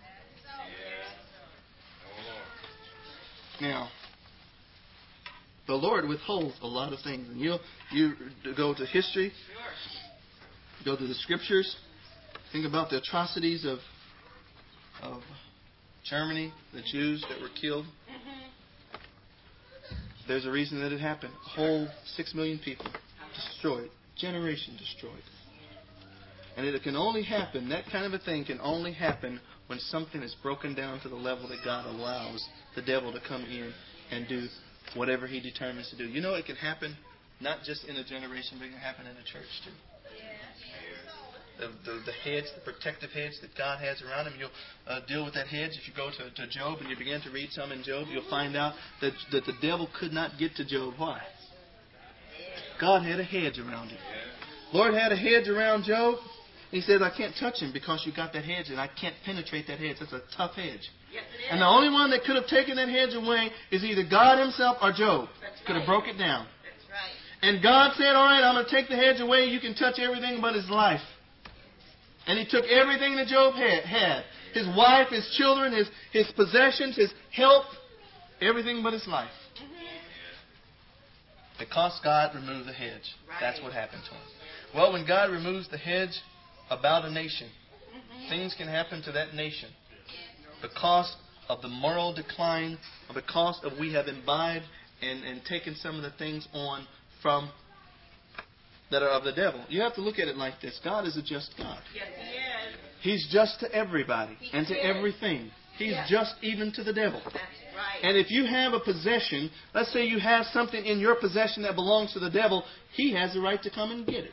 Now, the Lord withholds a lot of things. And you you go to history, go to the Scriptures, think about the atrocities of of Germany, the Jews that were killed. There's a reason that it happened. A whole six million people destroyed. Generation destroyed. And it can only happen, that kind of a thing can only happen when something is broken down to the level that God allows the devil to come in and do whatever he determines to do. You know, it can happen not just in a generation, but it can happen in a church too. The, the, the hedge, the protective hedge that God has around him, you'll uh, deal with that hedge. If you go to, to Job and you begin to read some in Job, you'll find out that, that the devil could not get to Job. Why? God had a hedge around him. Lord had a hedge around Job. He says, I can't touch him because you got that hedge, and I can't penetrate that hedge. That's a tough hedge. Yes, it is. And the only one that could have taken that hedge away is either God himself or Job. That's could have right. broke it down. That's right. And God said, all right, I'm going to take the hedge away. You can touch everything but his life. And he took everything that Job had. had. His wife, his children, his, his possessions, his health, everything but his life. Because God removed the hedge. Right. That's what happened to him. Well, when God removes the hedge about a nation, Mm-hmm. things can happen to that nation because of the moral decline, or because of we have imbibed and, and taken some of the things on from that are of the devil. You have to look at it like this. God is a just God. Yes, he is. He's just to everybody He and to is. everything. He's Yes. just even to the devil. That's right. And if you have a possession, let's say you have something in your possession that belongs to the devil, he has the right to come and get it.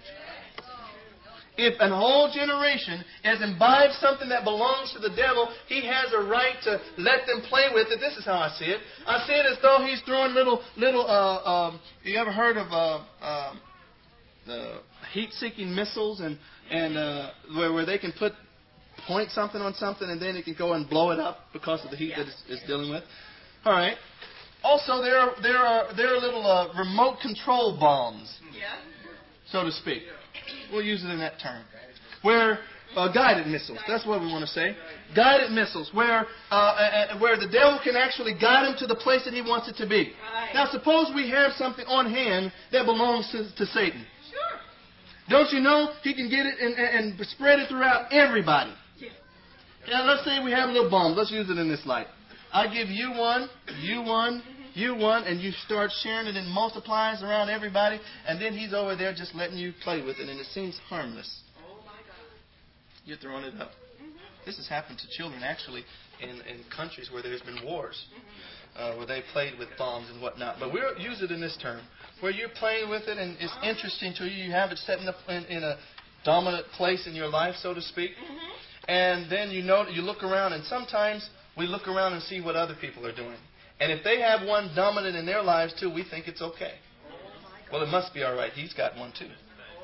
If an whole generation has imbibed something that belongs to the devil, he has a right to let them play with it. This is how I see it. I see it as though he's throwing little, little. Uh, um, you ever heard of uh, uh, the heat-seeking missiles, and and uh, where where they can put point something on something and then it can go and blow it up because of the heat Yeah. that it's, it's dealing with. All right. Also, there are there are there are little uh, remote control bombs, Yeah. so to speak. We'll use it in that term. Where uh, guided missiles. That's what we want to say. Guided missiles, where uh, uh, where the devil can actually guide him to the place that he wants it to be. Right. Now, suppose we have something on hand that belongs to, to Satan. Sure. Don't you know he can get it and, and, and spread it throughout everybody? Yeah. Now, let's say we have a little bomb. Let's use it in this light. I give you one, you one, you one, and you start sharing it and multiplies around everybody, and then he's over there just letting you play with it, and it seems harmless. Oh, my God. You're throwing it up. This has happened to children, actually, in, in countries where there's been wars, uh, where they played with bombs and whatnot. But we'll use it in this term, where you're playing with it, and it's interesting to you. You have it set in a, in, in a dominant place in your life, so to speak. And then you know, you look around, and sometimes we look around and see what other people are doing. And if they have one dominant in their lives too, we think it's okay. Well, it must be all right. He's got one too.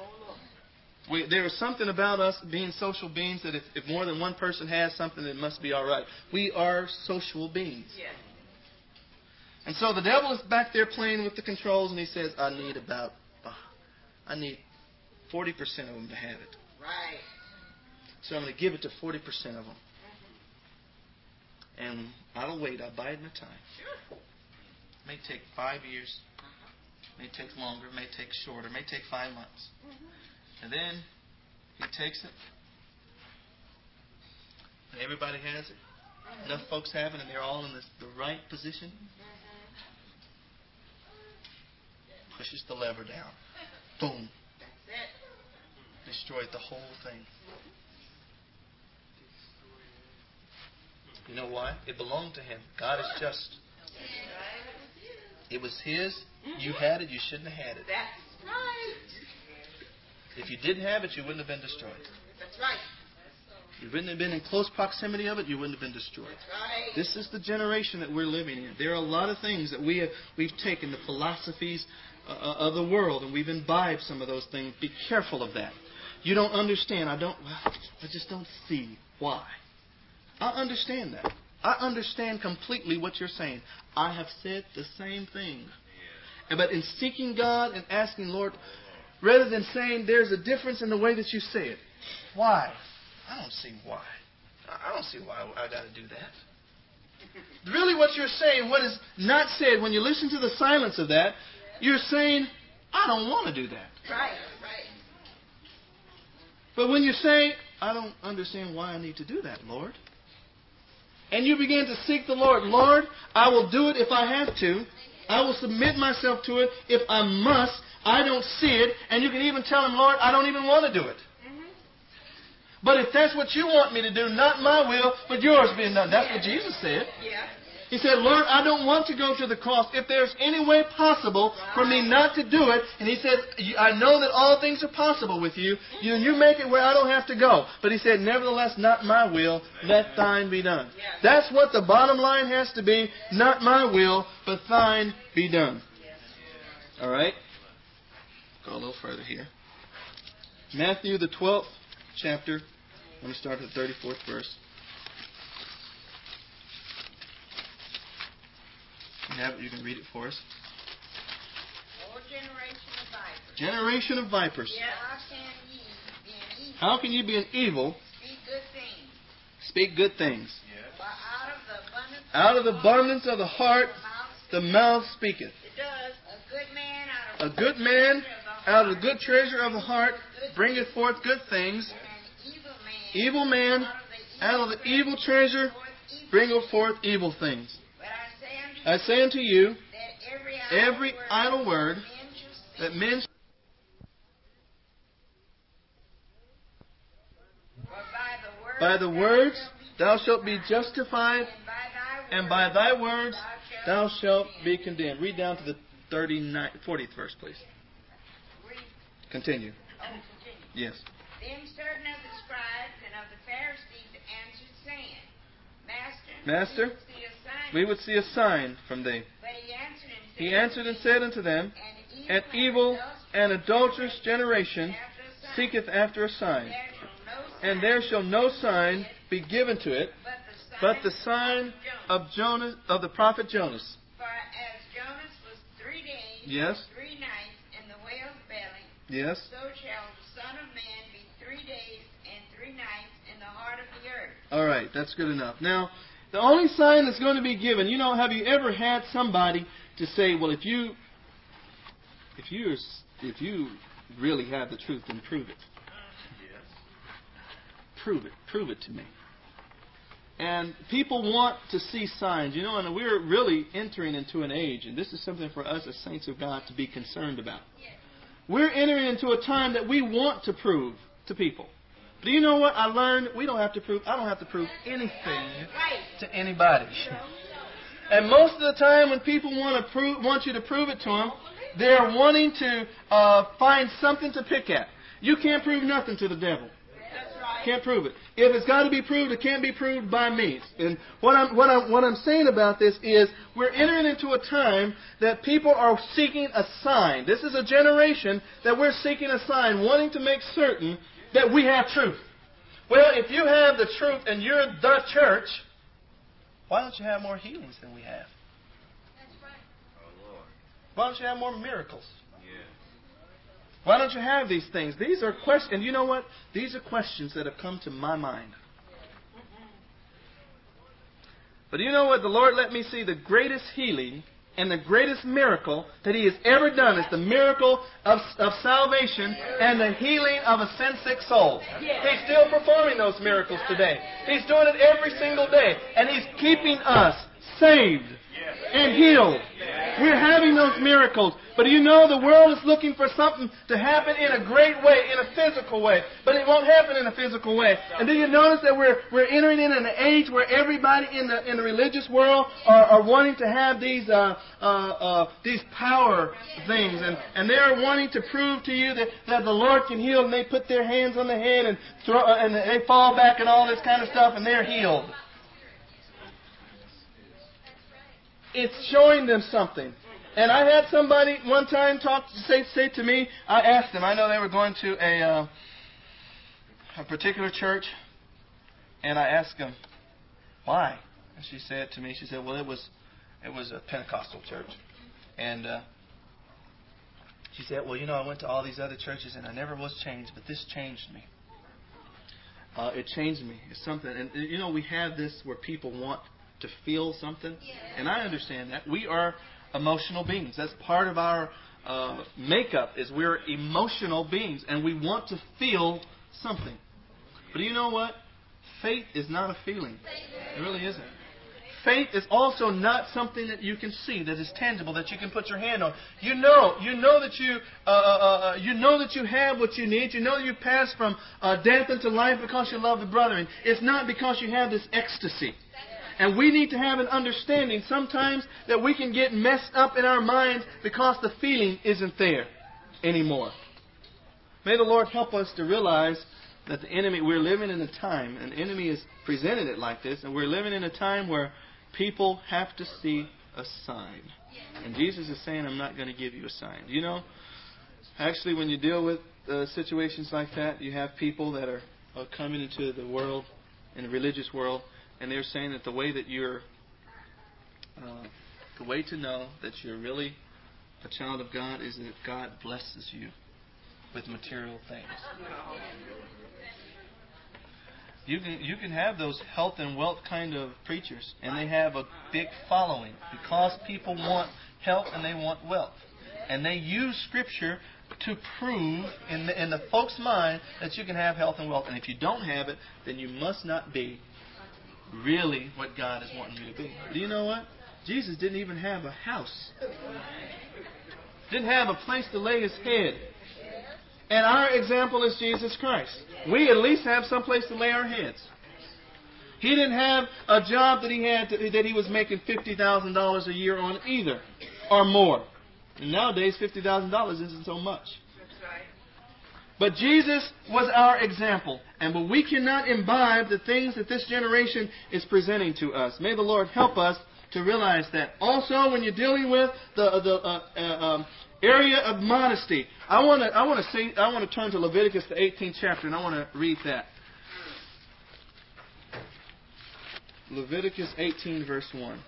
We, there is something about us being social beings that if, if more than one person has something, it must be all right. We are social beings. Yeah. And so the devil is back there playing with the controls, and he says, I need about, uh, I need forty percent of them to have it. Right. So I'm going to give it to forty percent of them. And I'll wait. I'll bide my time. Sure. It may take five years. It may take longer. It may take shorter. It may take five months. And then he takes it. And everybody has it. Enough folks have it, and they're all in the, the right position. Pushes the lever down. Boom. That's it. Destroyed the whole thing. You know why? It belonged to him. God is just. It was his. You had it. You shouldn't have had it. That's right. If you didn't have it, you wouldn't have been destroyed. That's right. You wouldn't have been in close proximity of it, you wouldn't have been destroyed. Right. This is the generation that we're living in. There are a lot of things that we have, we've taken, the philosophies uh, of the world, and we've imbibed some of those things. Be careful of that. You don't understand. I don't. Well, I just don't see why. I understand that. I understand completely what you're saying. I have said the same thing. But in seeking God and asking, Lord, rather than saying there's a difference in the way that you say it, why? I don't see why. I don't see why I got to do that. Really what you're saying, what is not said, when you listen to the silence of that, you're saying, I don't want to do that. Right. Right. But when you say, I don't understand why I need to do that, Lord. And you begin to seek the Lord. Lord, I will do it if I have to. I will submit myself to it if I must. I don't see it. And you can even tell Him, Lord, I don't even want to do it. But if that's what you want me to do, not my will, but yours being done. That's what Jesus said. Yeah. He said, Lord, I don't want to go to the cross. If there's any way possible for me not to do it, and He said, I know that all things are possible with you. You, you make it where I don't have to go. But He said, nevertheless, not my will, let thine be done. That's what the bottom line has to be. Not my will, but thine be done. All right? Go a little further here. Matthew, the twelfth chapter. I'm going to start at the thirty-fourth verse. You have it, you can read it for us. O generation of vipers. Generation of vipers. Yeah. How can ye be an evil? How can you be an evil? Speak good things. Speak good things. For out of the abundance Out of the abundance of the heart, the mouth the mouth speaketh. it does. A good man out of A good man out of the good treasure of the heart bringeth forth good things. an evil man. Evil man out of the evil treasure bringeth forth evil things. But I say unto you I say unto you, that every idle every word idle word men shall speak that men for by the word by the words thou shalt be justified, and by thy and by thy word words thou shalt be condemned. Read down to the thirty-ninth, fortieth verse, please. Read. Continue. Oh, continue. Yes. Then certain of the scribes and of the Pharisees answered, saying, Master, Master, we would see a sign. we would see a sign from thee. But he answered and said, He answered and said unto them, An An evil and adulterous generation after a sign, seeketh after a sign, there shall no and sign there shall no sign be given to it, but but the sign the sign of of Jonas, of the prophet Jonas. For as Jonas was three days Yes. and three nights in the whale's belly, Yes. so shall the Son of Man be three days and three nights in the heart of the earth. All right, that's good enough. Now, the only sign that's going to be given, you know, have you ever had somebody to say, well, if you, if you, if you really have the truth, then prove it. Prove it. Prove it to me. And people want to see signs, you know, and we're really entering into an age, and this is something for us as saints of God to be concerned about. We're entering into a time that we want to prove to people. Do you know what I learned? We don't have to prove, I don't have to prove anything to anybody. And most of the time when people want to prove, want you to prove it to them, they're wanting to uh, find something to pick at. You can't prove nothing to the devil. Can't prove it. If it's got to be proved, it can't be proved by me. And what I'm what I'm what I'm saying about this is we're entering into a time that people are seeking a sign. This is a generation that we're seeking a sign, wanting to make certain that we have truth. Well, if you have the truth and you're the church, why don't you have more healings than we have? Why don't you have more miracles? Why don't you have these things? These are questions. And you know what? These are questions that have come to my mind. But you know what? The Lord let me see the greatest healing and the greatest miracle that He has ever done is the miracle of, of salvation and the healing of a sin-sick soul. He's still performing those miracles today. He's doing it every single day. And He's keeping us saved and healed We're having those miracles. But do you know the world is looking for something to happen in a great way, in a physical way. But it won't happen in a physical way. And do you notice that we're we're entering in an age where everybody in the in the religious world are, are wanting to have these uh, uh, uh, these power things, and, and they're wanting to prove to you that, that the Lord can heal, and they put their hands on the head and throw uh, and they fall back and all this kind of stuff, and they're healed. It's showing them something. And I had somebody one time talk say say to me. I asked them. I know they were going to a uh, a particular church, and I asked them why. And she said to me, she said, "Well, it was it was a Pentecostal church," and uh, she said, "Well, you know, I went to all these other churches and I never was changed, but this changed me. Uh, it changed me. It's something." And you know, we have this where people want to feel something, and I understand that. We are emotional beings. That's part of our uh, makeup, is we're emotional beings, and we want to feel something. But you know what? Faith is not a feeling. It really isn't. Faith is also not something that you can see, that is tangible, that you can put your hand on. You know, you know that you, uh, uh, uh, you know that you have what you need. You know that you pass from uh, death into life because you love the brethren. It's not because you have this ecstasy. And we need to have an understanding sometimes that we can get messed up in our minds because the feeling isn't there anymore. May the Lord help us to realize that the enemy, we're living in a time, and the enemy has presented it like this, and we're living in a time where people have to see a sign. And Jesus is saying, I'm not going to give you a sign. You know, actually when you deal with uh, situations like that, you have people that are, are coming into the world, in the religious world, and they're saying that the way that you're, uh, the way to know that you're really a child of God is that God blesses you with material things. You can you can have those health and wealth kind of preachers, and they have a big following because people want health and they want wealth, and they use Scripture to prove in the, in the folks' mind that you can have health and wealth. And if you don't have it, then you must not be really what God is wanting you to be. Do you know what? Jesus didn't even have a house. Didn't have a place to lay His head. And our example is Jesus Christ. We at least have some place to lay our heads. He didn't have a job that he had to, that he was making fifty thousand dollars a year on either, or more. And nowadays, fifty thousand dollars isn't so much. But Jesus was our example. And but we cannot imbibe the things that this generation is presenting to us. May the Lord help us to realize that. Also, when you're dealing with the the uh, uh, um, area of modesty, I want to I want to say I want to turn to Leviticus the eighteenth chapter, and I want to read that. Leviticus eighteen, verse one.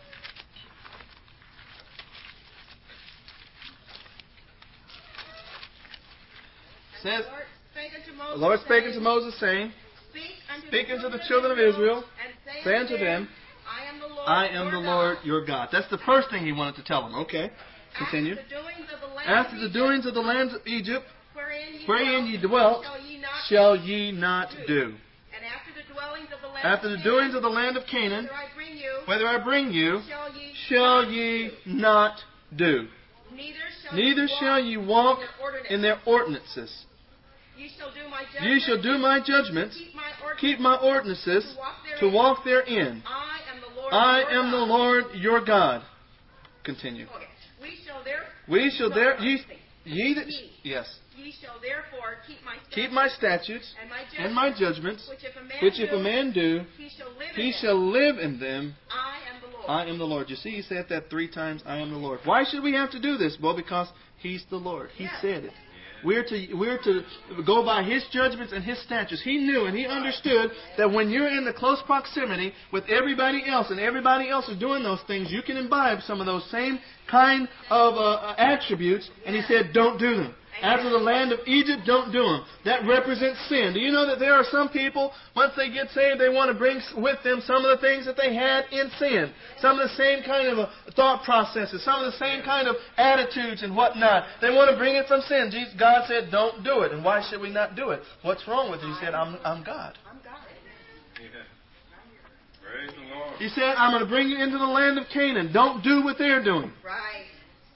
Says, the Lord spake unto Moses, saying, Speak unto the children of Israel, say unto them, I am the Lord your God. That's the first thing He wanted to tell them. Okay, continue. After the doings of the land of Egypt, wherein ye dwelt, shall ye not do. After the doings of the land of Canaan, whether I bring you, shall ye not do. Neither shall ye walk in their ordinances. Ye shall do my judgments, keep my ordinances, to walk therein. I am the Lord your God. Continue. We shall there ye ye yes. Ye shall therefore keep my statutes, keep my statutes and, my and my judgments, which if a man, which if do, a man do, he shall live, he in, shall them. live in them. I am the Lord. I am the Lord. You see, He said that three times. I am the Lord. Why should we have to do this? Well, because He's the Lord. He yes. said it. We're to we're to go by His judgments and His statutes. He knew and He understood that when you're in the close proximity with everybody else and everybody else is doing those things, you can imbibe some of those same kind of uh, attributes. And He said, don't do them. After the land of Egypt, don't do them. That represents sin. Do you know that there are some people, once they get saved, they want to bring with them some of the things that they had in sin. Some of the same kind of uh, thought processes. Some of the same kind of attitudes and whatnot. They want to bring it from sin. Jesus, God said, don't do it. And why should we not do it? What's wrong with you? He said, I'm, I'm God. Praise the Lord. He said, I'm going to bring you into the land of Canaan. Don't do what they're doing. Right.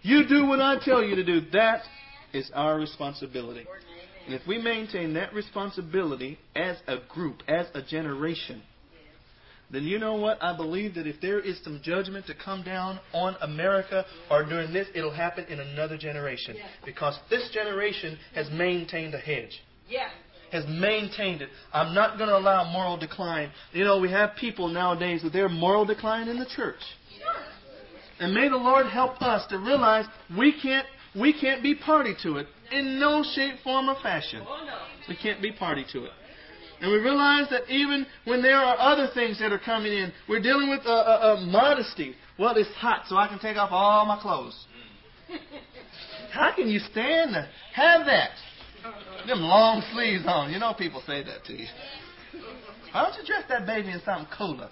You do what I tell you to do. That is our responsibility. And if we maintain that responsibility as a group, as a generation, then you know what? I believe that if there is some judgment to come down on America or during this, it'll happen in another generation. Because this generation has maintained a hedge. Yes. Has maintained it. I'm not going to allow moral decline. You know, we have people nowadays with their moral decline in the church. And may the Lord help us to realize we can't we can't be party to it in no shape, form, or fashion. We can't be party to it. And we realize that even when there are other things that are coming in, we're dealing with a, a, a modesty. Well, it's hot, so I can take off all my clothes. How can you stand to have that? Them long sleeves on. You know people say that to you. Why don't you dress that baby in something cooler?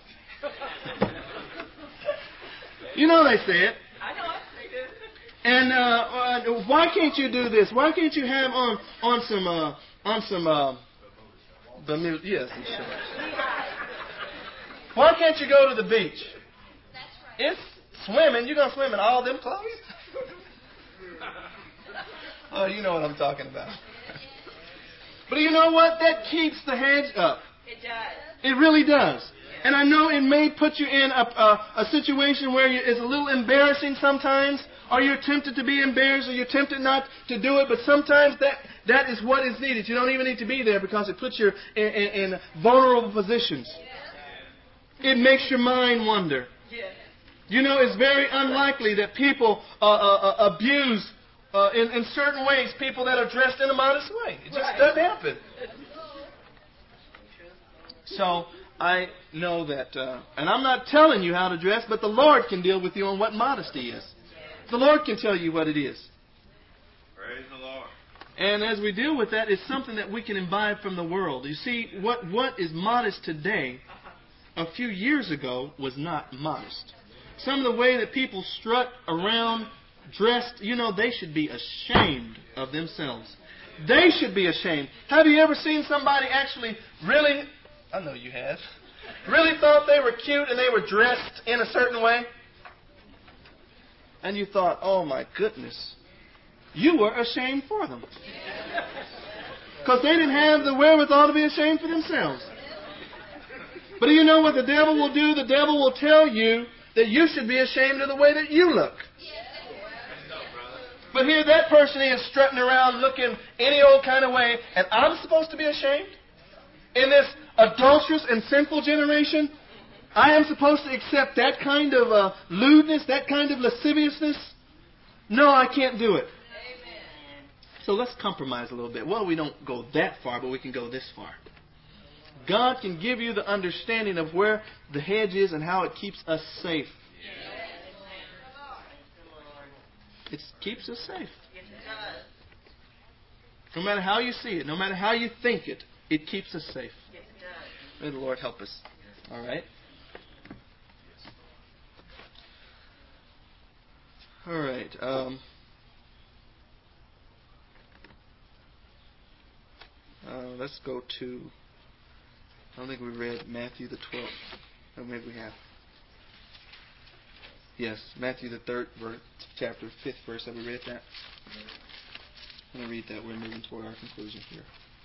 You know they say it. I know it. They do. And uh, uh, why can't you do this? Why can't you have on on some uh, on some uh, Bermuda? Yes, some shorts. Why can't you go to the beach? It's swimming. You're gonna swim in all them clothes? Oh, you know what I'm talking about. But you know what? That keeps the hedge up. It does. It really does. And I know it may put you in a, a, a situation where you, it's a little embarrassing sometimes, or you're tempted to be embarrassed, or you're tempted not to do it, but sometimes that, that is what is needed. You don't even need to be there because it puts you in, in, in vulnerable positions. It makes your mind wander. You know, it's very unlikely that people uh, uh, abuse, uh, in, in certain ways, people that are dressed in a modest way. It just doesn't happen. So I know that, uh, and I'm not telling you how to dress, but the Lord can deal with you on what modesty is. The Lord can tell you what it is. Praise the Lord. And as we deal with that, it's something that we can imbibe from the world. You see, what what is modest today, a few years ago, was not modest. Some of the way that people strut around, dressed, you know, they should be ashamed of themselves. They should be ashamed. Have you ever seen somebody actually really... I know you have. Really thought they were cute and they were dressed in a certain way? And you thought, oh my goodness, you were ashamed for them. Because they didn't have the wherewithal to be ashamed for themselves. But do you know what the devil will do? The devil will tell you that you should be ashamed of the way that you look. But here that person is strutting around looking any old kind of way, and I'm supposed to be ashamed? In this adulterous and sinful generation, I am supposed to accept that kind of uh, lewdness, that kind of lasciviousness? No, I can't do it. Amen. So let's compromise a little bit. Well, we don't go that far, but we can go this far. God can give you the understanding of where the hedge is and how it keeps us safe. It keeps us safe. No matter how you see it, no matter how you think it, it keeps us safe. May the Lord help us. All right? All right. Um, uh, let's go to... I don't think we read Matthew the twelfth. Or maybe we have. Yes, Matthew the third verse, chapter, fifth verse. Have we read that? I'm going to read that. We're moving toward our conclusion here.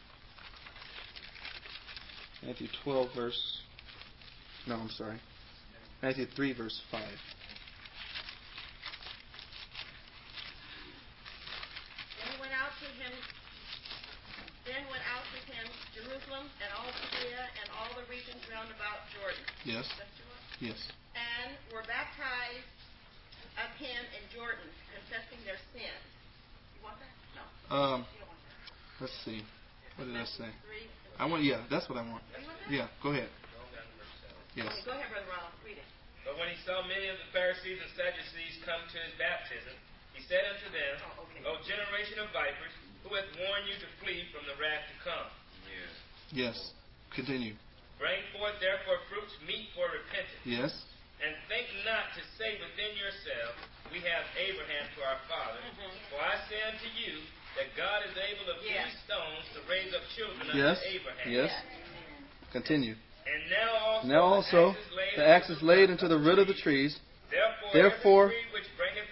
Matthew twelve, verse... No, I'm sorry. Matthew three, verse five. Then went out to him, then went out to him Jerusalem and all Judea and all the regions round about Jordan. Yes. Yes. And were baptized of him in Jordan, confessing their sins. You want that? No. Um, You don't want that. let's see. What did I say? Three. I want. Yeah, that's what I want. Yeah, go ahead. Yes. Okay, go ahead, Brother Ronald. Read it. But when he saw many of the Pharisees and Sadducees come to his baptism, he said unto them, Oh, okay. O generation of vipers, who hath warned you to flee from the wrath to come? Yes. Continue. Bring forth therefore fruits meet for repentance. Yes. And think not to say within yourselves, we have Abraham to our father. Mm-hmm. For I say unto you, that God is able of Yeah. these stones to raise up children Yes. unto Abraham. Yes. Continue. And now also, Now also the axe is laid, the axe is laid into the root of the trees. Therefore, Therefore, every tree which bringeth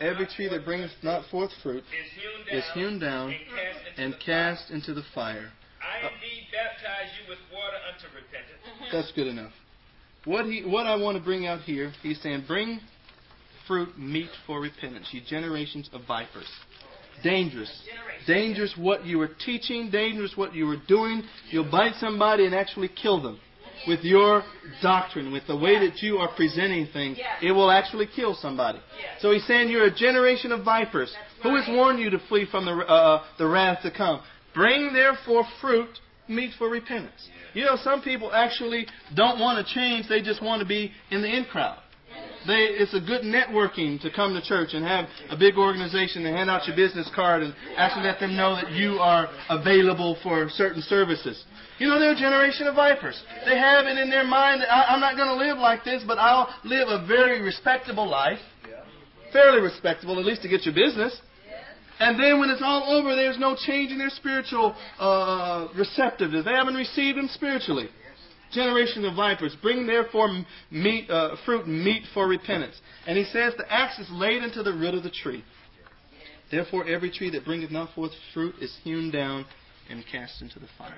every not tree that forth bringeth fruit not forth fruit is is hewn down, hewn down and and cast into cast the fire. into the fire. I indeed baptize you with water unto repentance. That's good enough. What he, what I want to bring out here, he's saying, bring fruit meet for repentance, ye generations of vipers. Dangerous. Dangerous what you were teaching, dangerous what you were doing. You'll bite somebody and actually kill them. With your doctrine, with the way that you are presenting things, it will actually kill somebody. So he's saying you're a generation of vipers. Who has warned you to flee from the, uh, the wrath to come? Bring therefore fruit meet for repentance. You know, some people actually don't want to change. They just want to be in the in crowd. They, it's a good networking to come to church and have a big organization and hand out your business card and actually let them know that you are available for certain services. You know, they're a generation of vipers. They have it in their mind that I, I'm not going to live like this, but I'll live a very respectable life. Fairly respectable, at least to get your business. And then when it's all over, there's no change in their spiritual uh, receptiveness. They haven't received Him spiritually. Generation of vipers, bring therefore meat, uh, fruit meet for repentance. And he says the axe is laid into the root of the tree. Therefore every tree that bringeth not forth fruit is hewn down and cast into the fire.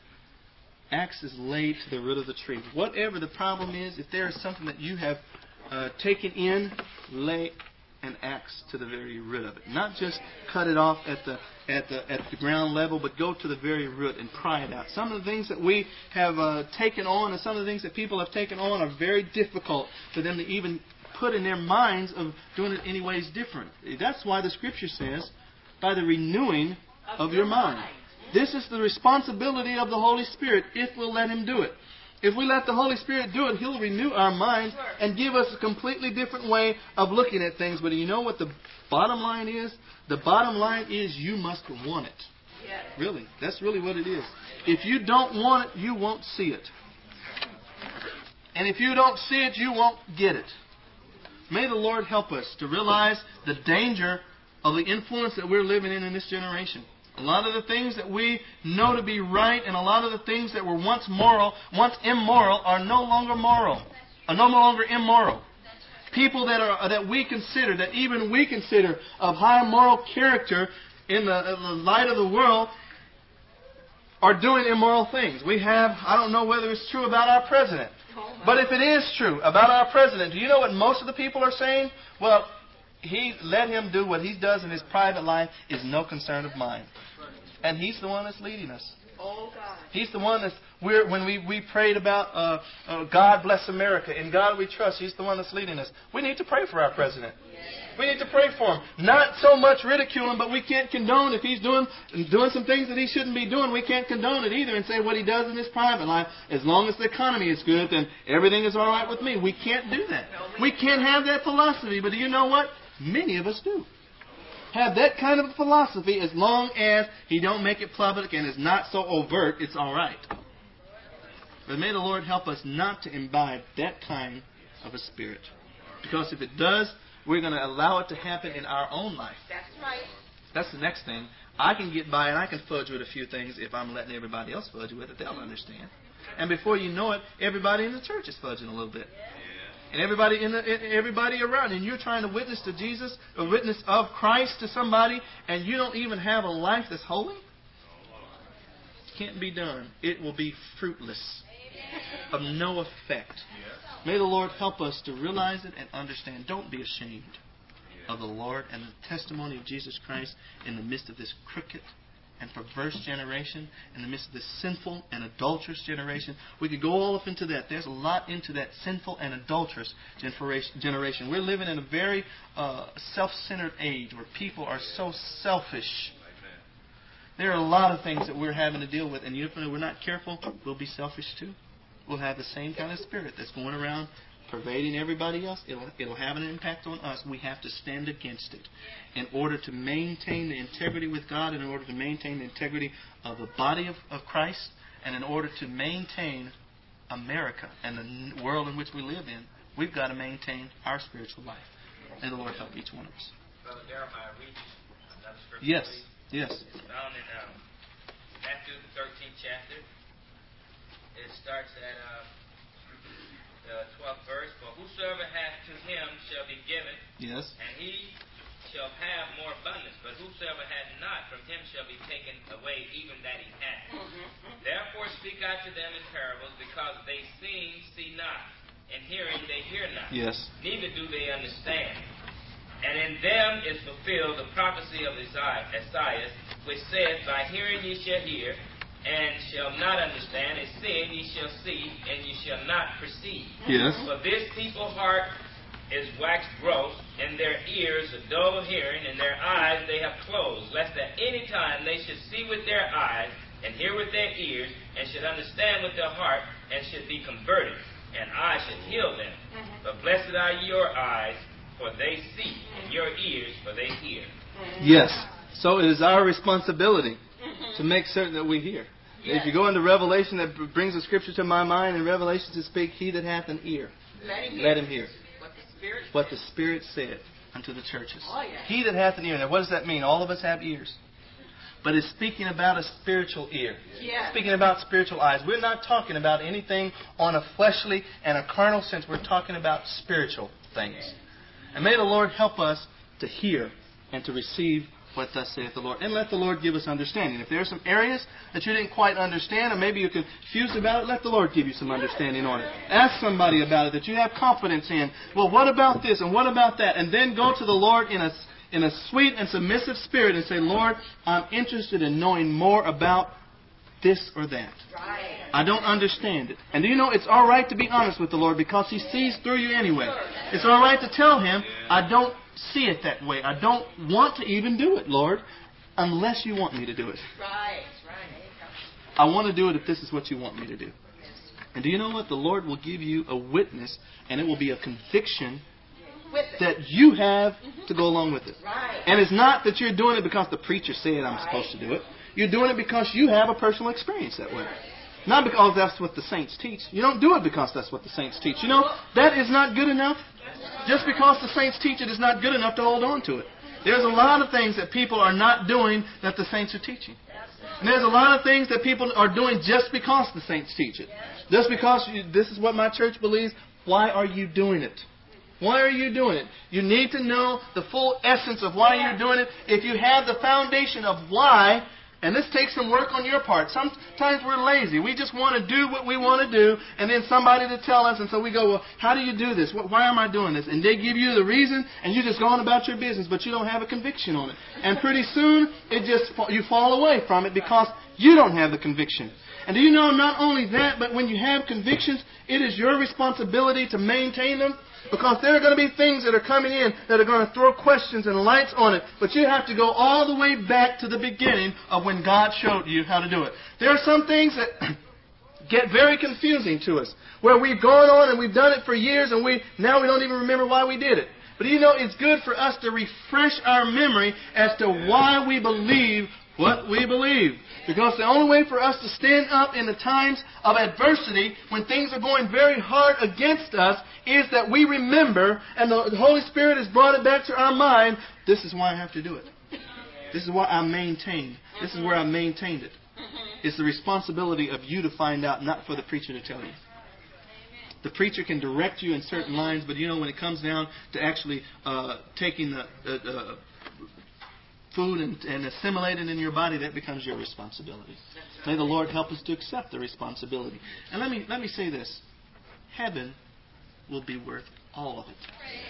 Axe is laid to the root of the tree. Whatever the problem is, if there is something that you have uh, taken in, lay an axe to the very root of it. Not just cut it off at the at the at the ground level, but go to the very root and pry it out. Some of the things that we have uh, taken on, and some of the things that people have taken on, are very difficult for them to even put in their minds of doing it any ways different. That's why the Scripture says, by the renewing of your mind. This is the responsibility of the Holy Spirit if we'll let Him do it. If we let the Holy Spirit do it, He'll renew our minds and give us a completely different way of looking at things. But you know what the bottom line is? The bottom line is you must want it. Really. That's really what it is. If you don't want it, you won't see it. And if you don't see it, you won't get it. May the Lord help us to realize the danger of the influence that we're living in in this generation. A lot of the things that we know to be right and a lot of the things that were once moral, once immoral, are no longer moral, are no longer immoral. People that are that we consider, that even we consider of high moral character in the, in the light of the world, are doing immoral things. We have, I don't know whether it's true about our president, but if it is true about our president, do you know what most of the people are saying? Well, he let him do what he does in his private life is no concern of mine. And He's the one that's leading us. Oh, God. He's the one that's, we're, when we, we prayed about uh, uh, God bless America, in God we trust, He's the one that's leading us. We need to pray for our president. We need to pray for him. Not so much ridicule him, but we can't condone if he's doing doing some things that he shouldn't be doing. We can't condone it either and say what he does in his private life. As long as the economy is good, then everything is all right with me. We can't do that. We can't have that philosophy. But do you know what? Many of us do. Have that kind of philosophy as long as he don't make it public and is not so overt, it's all right. But may the Lord help us not to imbibe that kind of a spirit. Because if it does, we're going to allow it to happen in our own life. That's right. That's the next thing. I can get by and I can fudge with a few things if I'm letting everybody else fudge with it. They'll understand. And before you know it, everybody in the church is fudging a little bit. And everybody in the, everybody around, and you're trying to witness to Jesus, a witness of Christ to somebody, and you don't even have a life that's holy? It can't be done. It will be fruitless, of no effect. May the Lord help us to realize it and understand. Don't be ashamed of the Lord and the testimony of Jesus Christ in the midst of this crooked and perverse generation, in the midst of this sinful and adulterous generation. We could go all up into that. There's a lot into that sinful and adulterous generation. We're living in a very uh, self-centered age where people are so selfish. There are a lot of things that we're having to deal with, and if we're not careful, we'll be selfish too. We'll have the same kind of spirit that's going around pervading everybody else. It'll, it'll have an impact on us. We have to stand against it in order to maintain the integrity with God, and in order to maintain the integrity of the body of, of Christ, and in order to maintain America and the world in which we live in. We've got to maintain our spiritual life. May the Lord help each one of us. Brother Jeremiah, read another scripture. Yes, please. yes. It's found in um, Matthew, the thirteenth chapter. It starts at uh, the twelfth verse. For whosoever hath to him shall be given, Yes. and he shall have more abundance. But whosoever hath not, from him shall be taken away even that he hath. Therefore speak I to them in parables, because they seeing see not, and hearing they hear not. Yes. Neither do they understand. And in them is fulfilled the prophecy of Isaiah, which saith, By hearing ye shall hear, and shall not understand, and seeing ye shall see, and ye shall not perceive. Yes. For this people's heart is waxed gross, and their ears a dull of hearing, and their eyes they have closed, lest at any time they should see with their eyes, and hear with their ears, and should understand with their heart, and should be converted, and I should heal them. Mm-hmm. But blessed are your eyes, for they see, and your ears, for they hear. Yes. So it is our responsibility to make certain that we hear. Yes. If you go into Revelation, that brings the scripture to my mind, in Revelation to speak, he that hath an ear, let him hear, let him hear what, the Spirit what the Spirit said unto the churches. Oh, yeah. He that hath an ear. Now what does that mean? All of us have ears. But it's speaking about a spiritual ear. Yeah. Speaking about spiritual eyes. We're not talking about anything on a fleshly and a carnal sense. We're talking about spiritual things. And may the Lord help us to hear and to receive what thus saith the Lord. And let the Lord give us understanding. If there are some areas that you didn't quite understand, or maybe you're confused about it, let the Lord give you some understanding on it. Ask somebody about it that you have confidence in. Well, what about this and what about that? And then go to the Lord in a, in a sweet and submissive spirit and say, Lord, I'm interested in knowing more about this or that. I don't understand it. And do you know, it's all right to be honest with the Lord, because He sees through you anyway. It's all right to tell Him, I don't see it that way. I don't want to even do it, Lord, unless you want me to do it. Right, right. I want to do it if this is what you want me to do. And do you know what? The Lord will give you a witness, and it will be a conviction that you have to go along with it. Right. And it's not that you're doing it because the preacher said I'm supposed to do it. You're doing it because you have a personal experience that way. Not because that's what the saints teach. You don't do it because that's what the saints teach. You know, that is not good enough. Just because the saints teach it is not good enough to hold on to it. There's a lot of things that people are not doing that the saints are teaching. And there's a lot of things that people are doing just because the saints teach it. Just because you, this is what my church believes, why are you doing it? Why are you doing it? You need to know the full essence of why you're doing it. If you have the foundation of why, and this takes some work on your part. Sometimes we're lazy. We just want to do what we want to do, and then somebody to tell us, and so we go, well, how do you do this? Why am I doing this? And they give you the reason, and you just go on about your business, but you don't have a conviction on it. And pretty soon, it just you fall away from it because you don't have the conviction. And do you know, not only that, but when you have convictions, it is your responsibility to maintain them. Because there are going to be things that are coming in that are going to throw questions and lights on it. But you have to go all the way back to the beginning of when God showed you how to do it. There are some things that get very confusing to us, where we've gone on and we've done it for years, and we now we don't even remember why we did it. But you know, it's good for us to refresh our memory as to why we believe what we believe. Because the only way for us to stand up in the times of adversity, when things are going very hard against us, is that we remember, and the Holy Spirit has brought it back to our mind, this is why I have to do it. This is why I maintain. This is where I maintained it. It's the responsibility of you to find out, not for the preacher to tell you. The preacher can direct you in certain lines, but you know, when it comes down to actually uh, taking the uh, uh, food and, and assimilating in your body, that becomes your responsibility. May the Lord help us to accept the responsibility. And let me let me say this. Heaven will be worth all of it.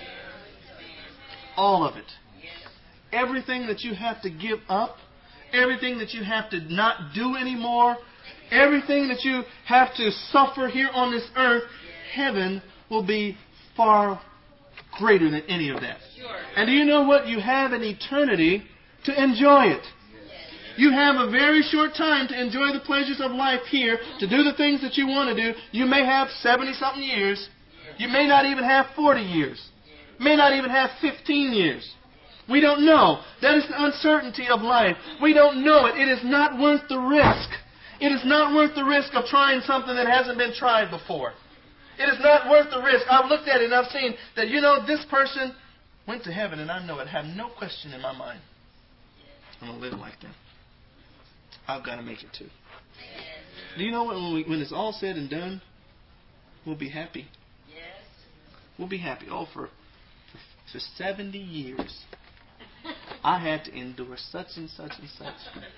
All of it. Everything that you have to give up, everything that you have to not do anymore, everything that you have to suffer here on this earth, heaven will be far greater than any of that. And do you know what? You have an eternity to enjoy it. You have a very short time to enjoy the pleasures of life here, to do the things that you want to do. You may have seventy-something years. You may not even have forty years. You may not even have fifteen years. We don't know. That is the uncertainty of life. We don't know it. It is not worth the risk. It is not worth the risk of trying something that hasn't been tried before. It is not worth the risk. I've looked at it and I've seen that, you know, this person went to heaven, and I know it. I have no question in my mind. I'm going to live like that. I've got to make it too. Do you know what? When, we, when it's all said and done, we'll be happy. We'll be happy. Oh, for, for, for seventy years. I had to endure such and such and such.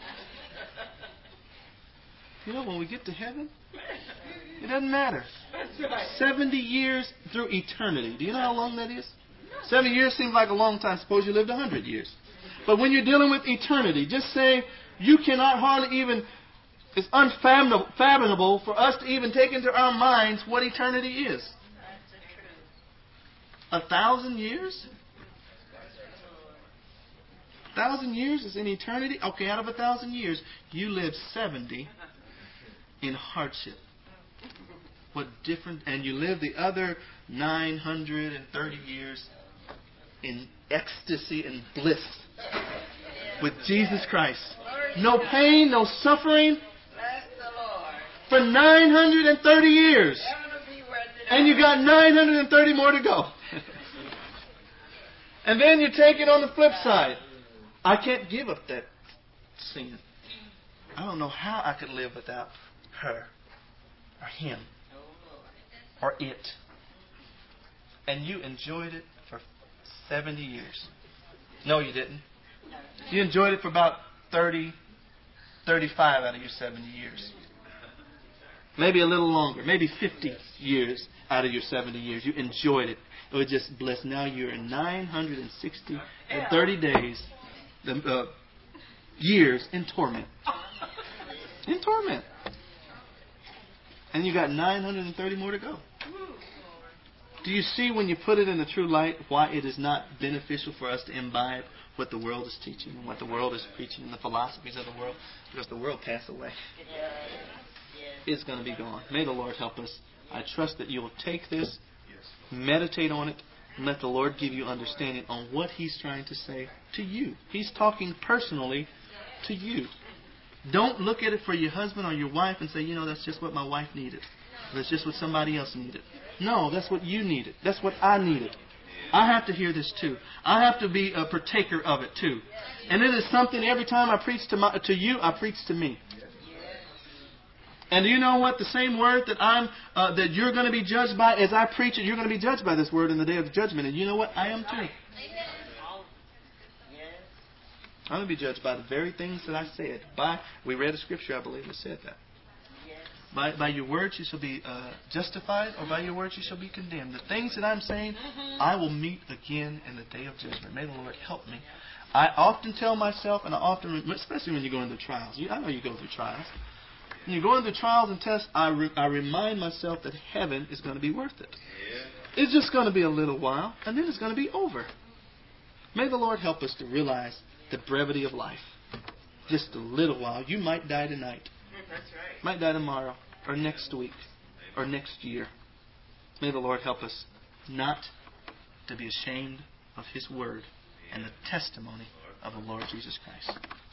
You know, when we get to heaven, it doesn't matter. seventy years through eternity. Do you know how long that is? seventy years seems like a long time. Suppose you lived one hundred years. But when you're dealing with eternity, just say you cannot hardly even, it's unfathomable for us to even take into our minds what eternity is. A thousand years? A thousand years is in eternity? Okay, out of a thousand years, you live seventy in hardship. What different, and you live the other nine hundred thirty years in ecstasy and bliss with Jesus Christ. No pain, no suffering for nine hundred thirty years. And you got nine hundred thirty more to go. And then you take it on the flip side. I can't give up that sin. I don't know how I could live without her or him or it. And you enjoyed it for seventy years. No, you didn't. You enjoyed it for about thirty, thirty-five out of your seventy years. Maybe a little longer. Maybe fifty years out of your seventy years. You enjoyed it. It was just blessed. Now you're in nine hundred sixty and thirty days, uh, years in torment. In torment. And you got nine hundred thirty more to go. Do you see, when you put it in the true light, why it is not beneficial for us to imbibe what the world is teaching and what the world is preaching and the philosophies of the world? Because the world passed away. It's going to be gone. May the Lord help us. I trust that you will take this, meditate on it, and let the Lord give you understanding on what He's trying to say to you. He's talking personally to you. Don't look at it for your husband or your wife and say, you know, that's just what my wife needed. That's just what somebody else needed. No, that's what you needed. That's what I needed. I have to hear this too. I have to be a partaker of it too. And it is something every time I preach to my, to you, I preach to me. And do you know what? The same word that I'm uh, that you're going to be judged by as I preach it, you're going to be judged by this word in the day of judgment. And you know what? I am too. I'm going to be judged by the very things that I said. By we read a scripture, I believe, that said that. By, by your words you shall be uh, justified, or by your words you shall be condemned. The things that I'm saying, I will meet again in the day of judgment. May the Lord help me. I often tell myself, and I often, especially when you go into trials. You, I know you go through trials. When you go into trials and tests, I, re, I remind myself that heaven is going to be worth it. It's just going to be a little while, and then it's going to be over. May the Lord help us to realize the brevity of life. Just a little while. You might die tonight. That's right. Might die tomorrow, or next week, or next year. May the Lord help us not to be ashamed of His Word and the testimony of the Lord Jesus Christ.